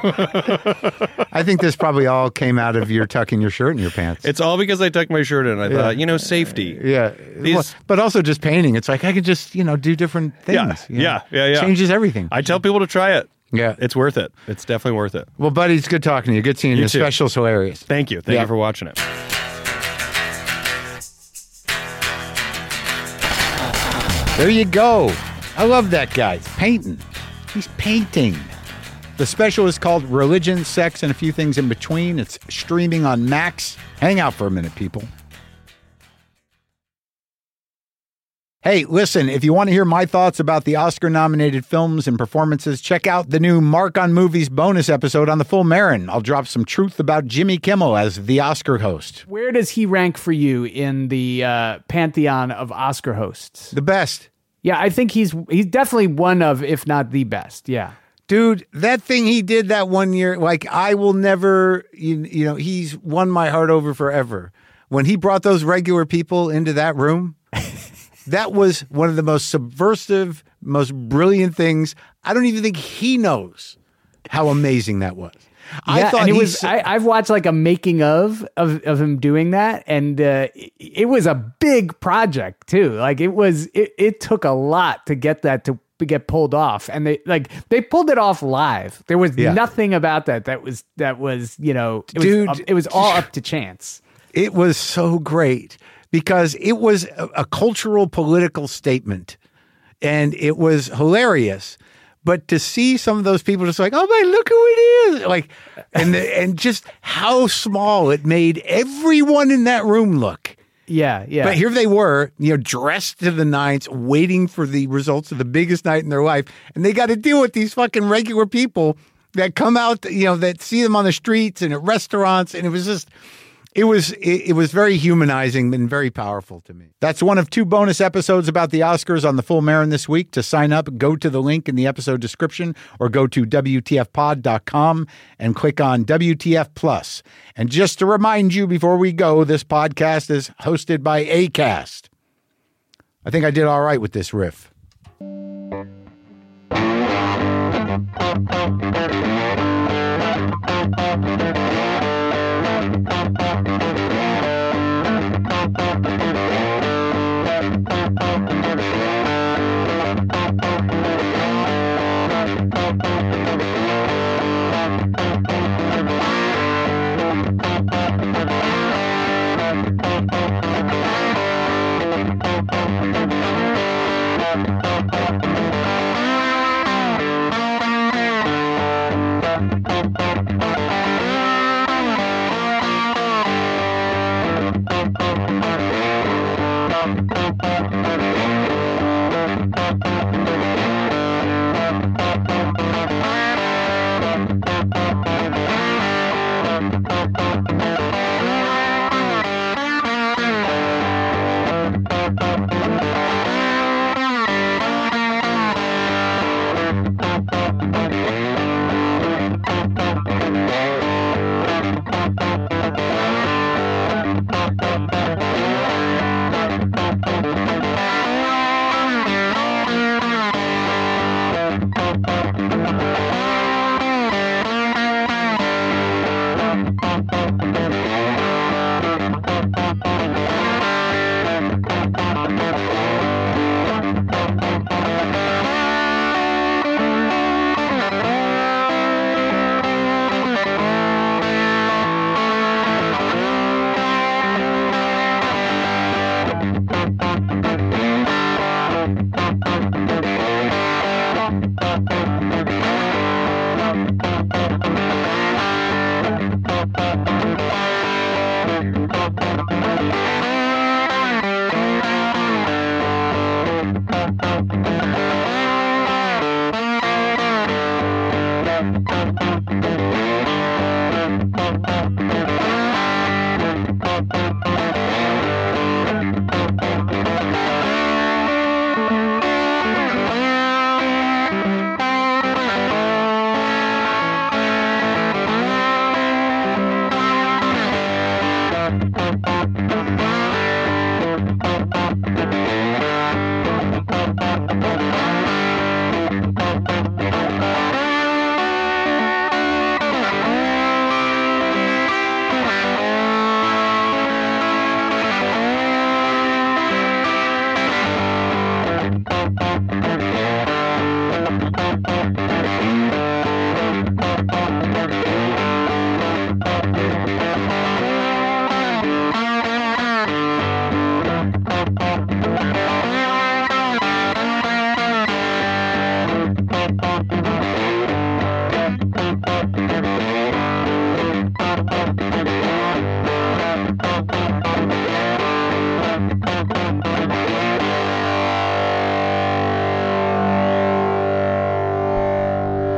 I think this probably all came out of your tucking your shirt in your pants. It's all because I tucked my shirt in. I Yeah. thought, you know, safety. Yeah, These- well, but also just painting. It's like I could just you know do different things. Yeah, you know? yeah, yeah, yeah. Changes everything. I tell people to try it. Yeah. It's worth it. It's definitely worth it. Well, buddy, it's good talking to you. Good seeing you. You The too. special's hilarious. Thank you. Thank Yeah. you for watching it. There you go. I love that guy. He's painting. He's painting. The special is called Religion, Sex, and a Few Things in Between. It's streaming on Max. Hang out for a minute, people. Hey, listen, if you want to hear my thoughts about the Oscar-nominated films and performances, check out the new Mark on Movies bonus episode on the Full Marin. I'll drop some truth about Jimmy Kimmel as the Oscar host. Where does he rank for you in the uh, pantheon of Oscar hosts? The best. Yeah, I think he's he's definitely one of, if not the best. Yeah. Dude, that thing he did that one year, like I will never, you, you know, he's won my heart over forever. When he brought those regular people into that room, that was one of the most subversive, most brilliant things. I don't even think he knows how amazing that was. I Yeah, thought and it he was. s- I, I've watched like a making of of, of him doing that, and uh, it, it was a big project too. Like it was. It, it took a lot to get that to get pulled off, and they like they pulled it off live. There was Yeah. nothing about that that was that was you know, it Dude. was, it was all up to chance. It was so great because it was a, a cultural political statement and it was hilarious. But to see some of those people just like, oh my, look who it is. Like, and, the, and just how small it made everyone in that room look. Yeah, yeah. But here they were, you know, dressed to the nines, waiting for the results of the biggest night in their life. And they got to deal with these fucking regular people that come out, you know, that see them on the streets and at restaurants. And it was just, it was, it, it was very humanizing and very powerful to me. That's one of two bonus episodes about the Oscars on the Full Marin this week. To sign up, go to the link in the episode description or go to W T F pod dot com and click on W T F Plus. And just to remind you before we go, this podcast is hosted by Acast. I think I did all right with this riff.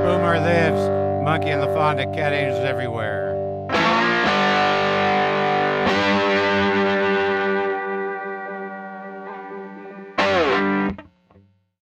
Boomer lives. Monkey and LaFonda, cat angels everywhere.